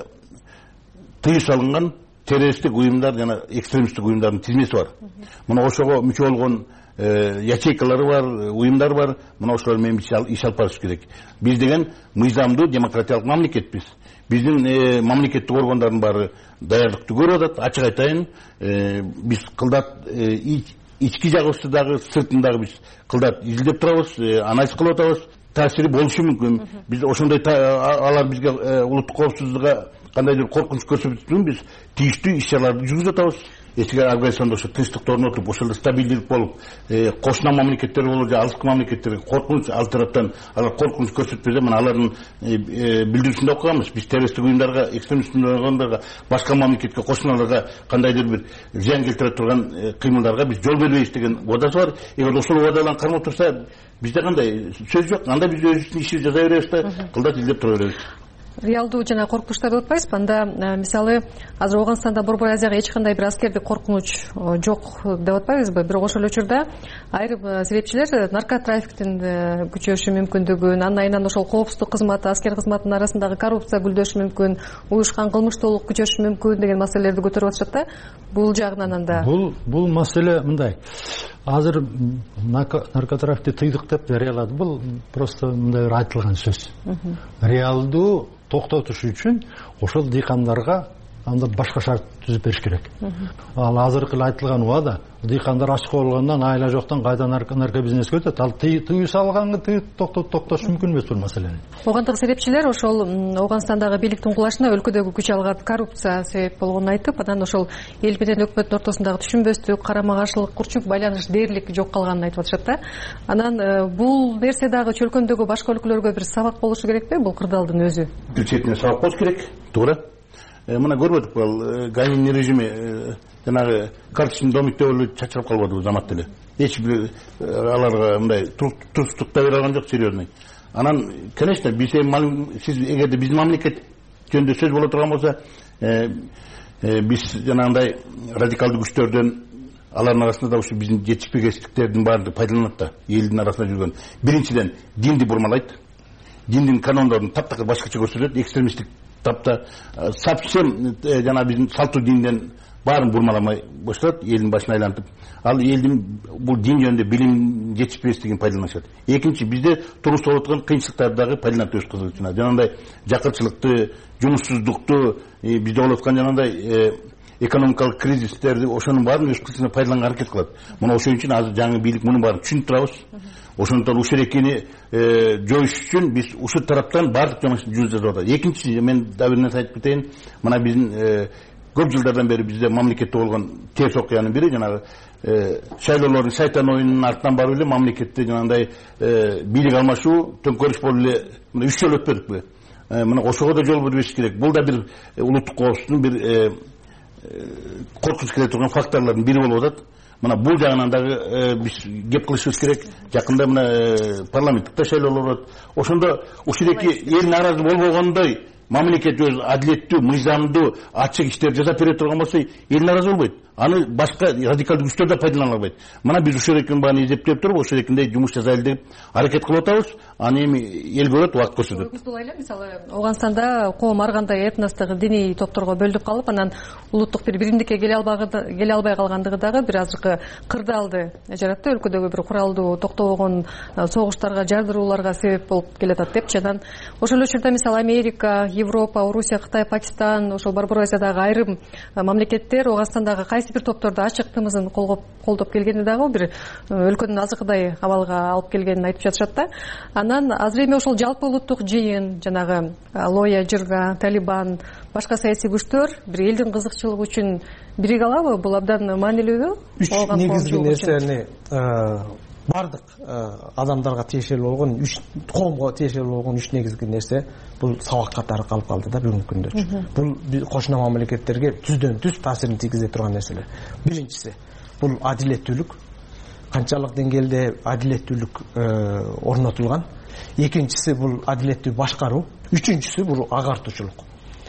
тыюу салынган террористтик уюмдар жана экстремисттик уюмдардын тизмеси бар. Мына ошого мүчө болгон ячейкалары бар, уюмдар бар. Мына ошолор менен иш алып барыш керек. Биз деген мыйзамдуу демократиялык мамлекетпиз. Биздин мамлекеттик органдардын баары даярдыкты көрүп атат. Ачык айтайын, биз кылдат ички жагыбызды дагы сыртын дагы биз кылдат изилдеп турабыз, анализ кылып атабыз. Таасири болушу мүмкүн. Биз ошондой алар бизге улуттук коопсуздукка кандайдыр коркунуч көрсөтүп биз тийиштүү иш-чараларды жүргүзүп атабыз. Эсиге Афганистанда ошо тынчтыкты орнотуп, ошол стабилдүүлүк болуп, кошуна мамлекеттер болуп, же алыскы мамлекеттерге коркунуч, ал тараптан алар коркунуч көрсөтпөсө, мына алардын билдирүүсүндө окуганбыз. Биз террористтик уюмдарга, экстремисттик уюмдарга, башка мамлекетке кошуналарга кандайдыр бир зыян келтире турган кыймылдарга биз жол бербейбиз деген убадасы бар. Эгер ошол убадаларын кармап турса, бизде кандай сөз жок. Анда биз өзүбүздүн ишибизди жасай беребиз да, кылдат изилдеп тура беребиз. Реалдуу жана коркунучтар деп атпайсызбы? Анда мисалы азыр Ооганстанда Борбор Азияга эч кандай бир аскердик коркунуч жок деп атпайбызбы? Бирок ошол учурда айрым себепчилер наркотрафиктин күчөшү мүмкүндүгүн, андан айынан ошол коопсуздук кызматы, аскер кызматынын арасындагы коррупция гүлдөшү мүмкүн, уюшкан кылмыштуулук күчөшү мүмкүн деген маселелерди көтөрүп атышат да. Бул жагынан анда бул маселе мындай. Азыр наркотрафикти тыйдык деп жарыялады. Бул просто мындай айтылган сөз. Реалдуу токтотуш үчүн ошол дыйкандарга анда башка шарт түзүп бериш керек. Ал азыркы айтылган убада дыйкандар ачка болгондон, айла жоктон кайда нарко бизнеске өтөт. Ал тыюу салганды токтош мүмкүн эмес бул маселени. Огондук себепчилер ошол Ооганстандагы бийликтин кулашына өлкөдөгү күч алган коррупция себеп болгонун айтып, анан ошол эл менен өкмөттүн ортосундагы түшүнбөстүк, карама-каршылык, курчук байланыш дээрлик жок калганын айтып атышат да. Анан бул нерсе дагы чөлкөмдөгү башка өлкөлөргө бир сабак болушу керекпи? Бул кырдаалдын өзү бир четине сабак болуш керек, туура. Мына көрүп атып, ал Ганин режими жанагы карточный домик деп эле чачырап калбады замат деле. Эч бир аларга мындай турсуздук да бере алган жок, серьезный. Анан, конечно, биз сиз эгерде биздин мамлекет жөнүндө сөз боло турган болсо, биз жанагындай радикалдуу күчтөрдөн алардын арасында да ушу биздин жетишпегенчиликтердин баардыгы пайдаланат да элдин арасында жүргөн. Биринчиден динди бурмалайт. Диндин канондорун таптакыр башкача көрсөтөт. Экстремисттик тапта совсем жана биздин салтуу динден баарын бурмаламай башталат, элдин башын айлантып. Ал элдин бул дин жөнүндө билим жетишпестигин пайдаланышат. Экинчи, бизде туруш болуп аткан кыйынчылыктарды дагы пайдаланып өткөрүлөт. Жанагындай жакырчылыкты, жумушсуздукту, бизде болуп аткан жанагындай экономикалык кризистерди, ошонун баарын өз кылычына пайдаланганга аракет кылат. Мына ошон үчүн азыр жаңы бийлик мунун баарын түшүнүп турабыз. Ошондон ушул экени жоюш үчүн биз ушул тараптан баардык жумушты жүргүзүп атабыз. Экинчи, мен да бир нерсе айтып кетейин. Мына биздин көп жылдардан бери бизде мамлекетте болгон терс окуянын бири жанагы шайлоолордун шайтан оюнунун артынан барып эле мамлекетте жанагындай бийлик алмашуу, төңкөрүш болуп эле 3 жыл өтпөдүкпү? Мына ошого да жол бербеш керек. Бул да бир улуттук коопсуздуктун бир коркунуч келе турган факторлордун бири болуп атат. Мына бул жагынан дагы биз кеп кылышыбыз керек. Жакында мына парламенттик шайлоолор болот. Ошондо ушул эки эл нааразы болбогондой мамлекет өз адилеттүү, мыйзамдуу, ачык иштер жасап бере турган болсо эл нааразы болбойт. Аны башка радикалдуу күчтөр да пайдалана албайт. Мына биз ушул экинин баарын эзептеп туруп, ошол экиндей жумуш жасайлы деп аракет кылып атабыз. Аны эми эл көрөт, убакыт көрсөтөт. Мисалы, Ооганстанда коом ар кандай этностук, диний топторго бөлүнүп калып, анан улуттук бир биримдикке келе албай калгандыгы дагы бир азыркы кырдаалды жаратты. Өлкөдөгү бир куралдуу токтобогон согуштарга, жардырууларга себеп болуп келатат депчи. Анан ошол эле учурда мисалы Америка, Европа, Орусия, Кытай, Пакистан, ошол Борбор Азиядагы айрым мамлекеттер Ооганстандагы кайсы бир топторду ачык тымызын колдоп келгени дагы бир өлкөнүн азыркыдай абалга алып келгенин айтып жатышат да. Анан азыр эми ошол жалпы улуттук жыйын, жанагы Лоя Жырга, Талибан, башка саясий күчтөр бир элдин кызыкчылыгы үчүн бириге алабы? Бул абдан маанилүүбү? Үч негизги нерсени бардык адамдарга тиешелүү болгон, коомго тиешелүү болгон үч негизги нерсе бул сабак катары калып калды да бүгүнкү күндө. Бул кошуна мамлекеттерге түздөн түз таасирин тийгизе турган нерселер. Биринчиси бул адилеттүүлүк, канчалык деңгээлде адилеттүүлүк орнотулган. Экинчиси бул адилеттүү башкаруу. Үчүнчүсү бул агартуучулук.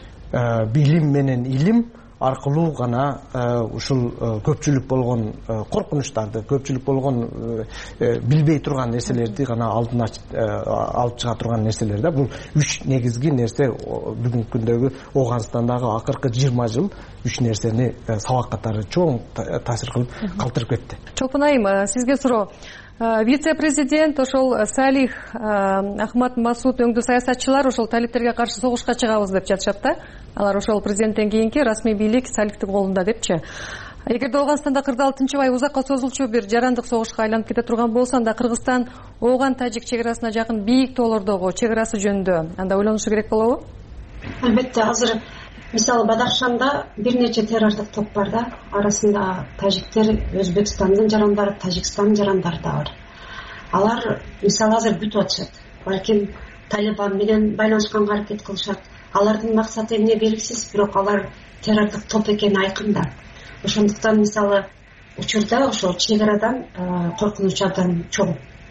Билим менен илим аркылуу гана ушул көпчүлүк болгон коркунучтарды, көпчүлүк болгон билбей турган нерселерди гана алдын алып чыга турган нерселер да. Бул үч негизги нерсе бүгүнкү күндөгү Ооганстандагы акыркы 20 жыл үч нерсени сабак катары чоң таасир кылып калтырып кетти. Чолпон айым, сизге суроо. Вице-президент ошол Салих Ахмад Масуд өңдүү саясатчылар ошол талиптерге каршы согушка чыгабыз деп жатышат да. Алар ошол президенттен кийинки расмий бийлик Салихтин колунда депчи. Эгерде Ооганстанда кырдаал тынчыбай узакка созулчу бир жарандык согушка айланып кете турган болсо, анда Кыргызстан Ооган-Тажик чек арасына жакын бийик тоолордогу чек арасы жөнүндө анда ойлонушу керек болобу? Албетте, азыр мисалы Бадахшанда бир нече террорлук топ бар да. Арасында тажиктер, Өзбекстандын жарандары, Тажикстандын жарандары да бар. Алар мисалы азыр бүтүп атышат. Балким Талибан менен байланышканга аракет кылышат. Алардын максаты эмне белгисиз, бирок алар террорлук топ экени айкын да. Ошондуктан мисалы учурда ошол чек арадан коркунуч абдан чоң.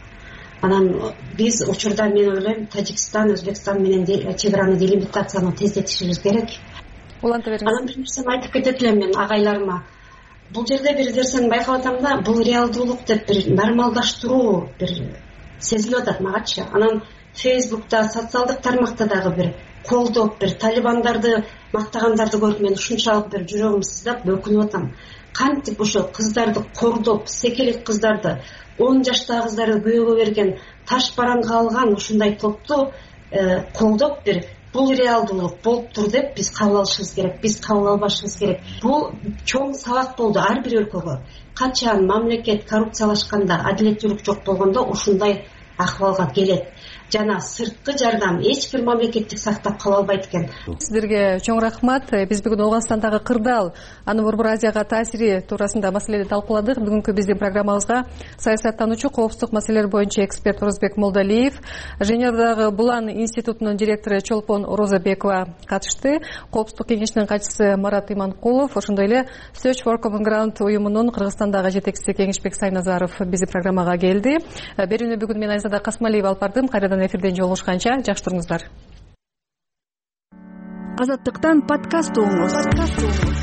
Анан биз учурда мен ойлойм Тажикстан, Өзбекстан менен чек араны делимитацияны тездетишибиз керек. Уланта бериңиз. Анан бир нерсени айтып кетет элем мен агайларыма. Бул жерде бир нерсени байкап атам да, бул реалдуулук деп бир нормалдаштыруу бир сезилип атат магачы. Анан Фейсбукта, социалдык тармакта дагы бир колдоп, бир талибандарды мактагандарды көрүп мен ушунчалык бир жүрөгүм сыздап өкүнүп атам. Кантип ошо кыздарды кордоп, секелек кыздарды, 10 жаштагы кыздарды күйөөгө берген, таш бараңга алган ушундай топту колдоп бир бул реалдуулук болуптур деп биз кабыл алышыбыз керек, биз кабыл албашыбыз керек. Бул чоң сабак болду ар бир өлкөгө. Качан мамлекет коррупциялашканда, адилеттүүлүк жок болгондо ушундай акыбалга келет. Жана сырткы жардам эч бир мамлекеттик сактап кала албайт экен. Сиздерге чоң рахмат. Биз бүгүн Ооганстандагы кырдаал, анын Борбор Азияга таасири туурасында маселени талкууладык. Бүгүнкү биздин программабызга саясаттануучу, коопсуздук маселелери боюнча эксперт Орозбек Молдалиев, Женевадагы Булан институтунун директору Чолпон Орозобекова катышты. Коопсуздук кеңешинин катчысы Марат Иманкулов, ошондой эле Search for Common Ground уюмунун Кыргызстандагы жетекчиси Кеңешбек Сайназаров биздин программага келди. Берүүнү бүгүн мен Айзада Касмалиева алып бардым. Кайрадан эфирден жолугушканча жакшы туруңуздар. Азаттыктан подкаст угуңуз.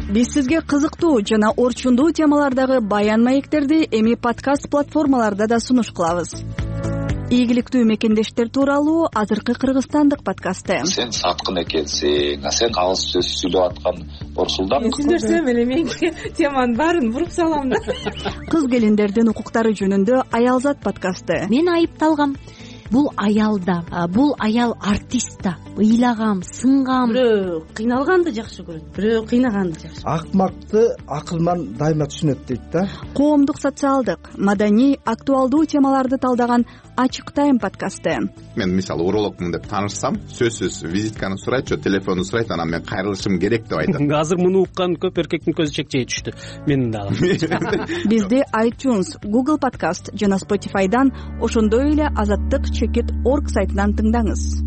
биз сизге кызыктуу жана орчундуу темалардагы баян маектерди эми подкаст платформаларда да сунуш кылабыз. Ийгиликтүү мекендештер тууралуу азыркы кыргызстандык подкасты. Сен саткын экенсиң, сен кагыз сөз сүйлөп аткан орсулдан. Мен сүйлөсөм эле менин теманын баарын буруп салам да. Кыз келиндердин укуктары жөнүндө Аялзат подкасты. Мен айыпталгам. Бул аялда, бул аял артистта. Ыйлагам, сынгам. Бирөө кыйналганды жакшы көрөт, бирөө кыйнаганды жакшы. Акмакты акылман дайыма түшүнөт дейт да. Коомдук, социалдык, маданий, актуалдуу темаларды талдаган Ачык тайм подкасты. Мен мисалы урологмун деп таанышсам, сөзсүз визитканы сурайт, телефонду сурайт, анан мен кайрылышым керек деп айтат. Азыр муну уккан көп эркектин көзү чекчей түштү. Менин дагы. Бизди iTunes, Google Podcast жана Spotify'дан, ошондой эле azattik.org сайтынан тыңдаңыз.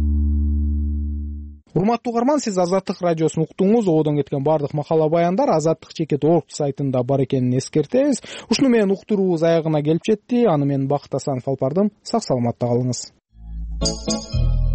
Урматтуу угарман, сиз Азаттык радиосун уктуңуз. Оодон кеткен бардык макала баяндар azattik.org сайтында бар экенин эскертебиз. Ушуну менен уктуруубуз аягына келип жетти. Аны мен Бакыт Асанов алып бардым. Сак саламатта калыңыз.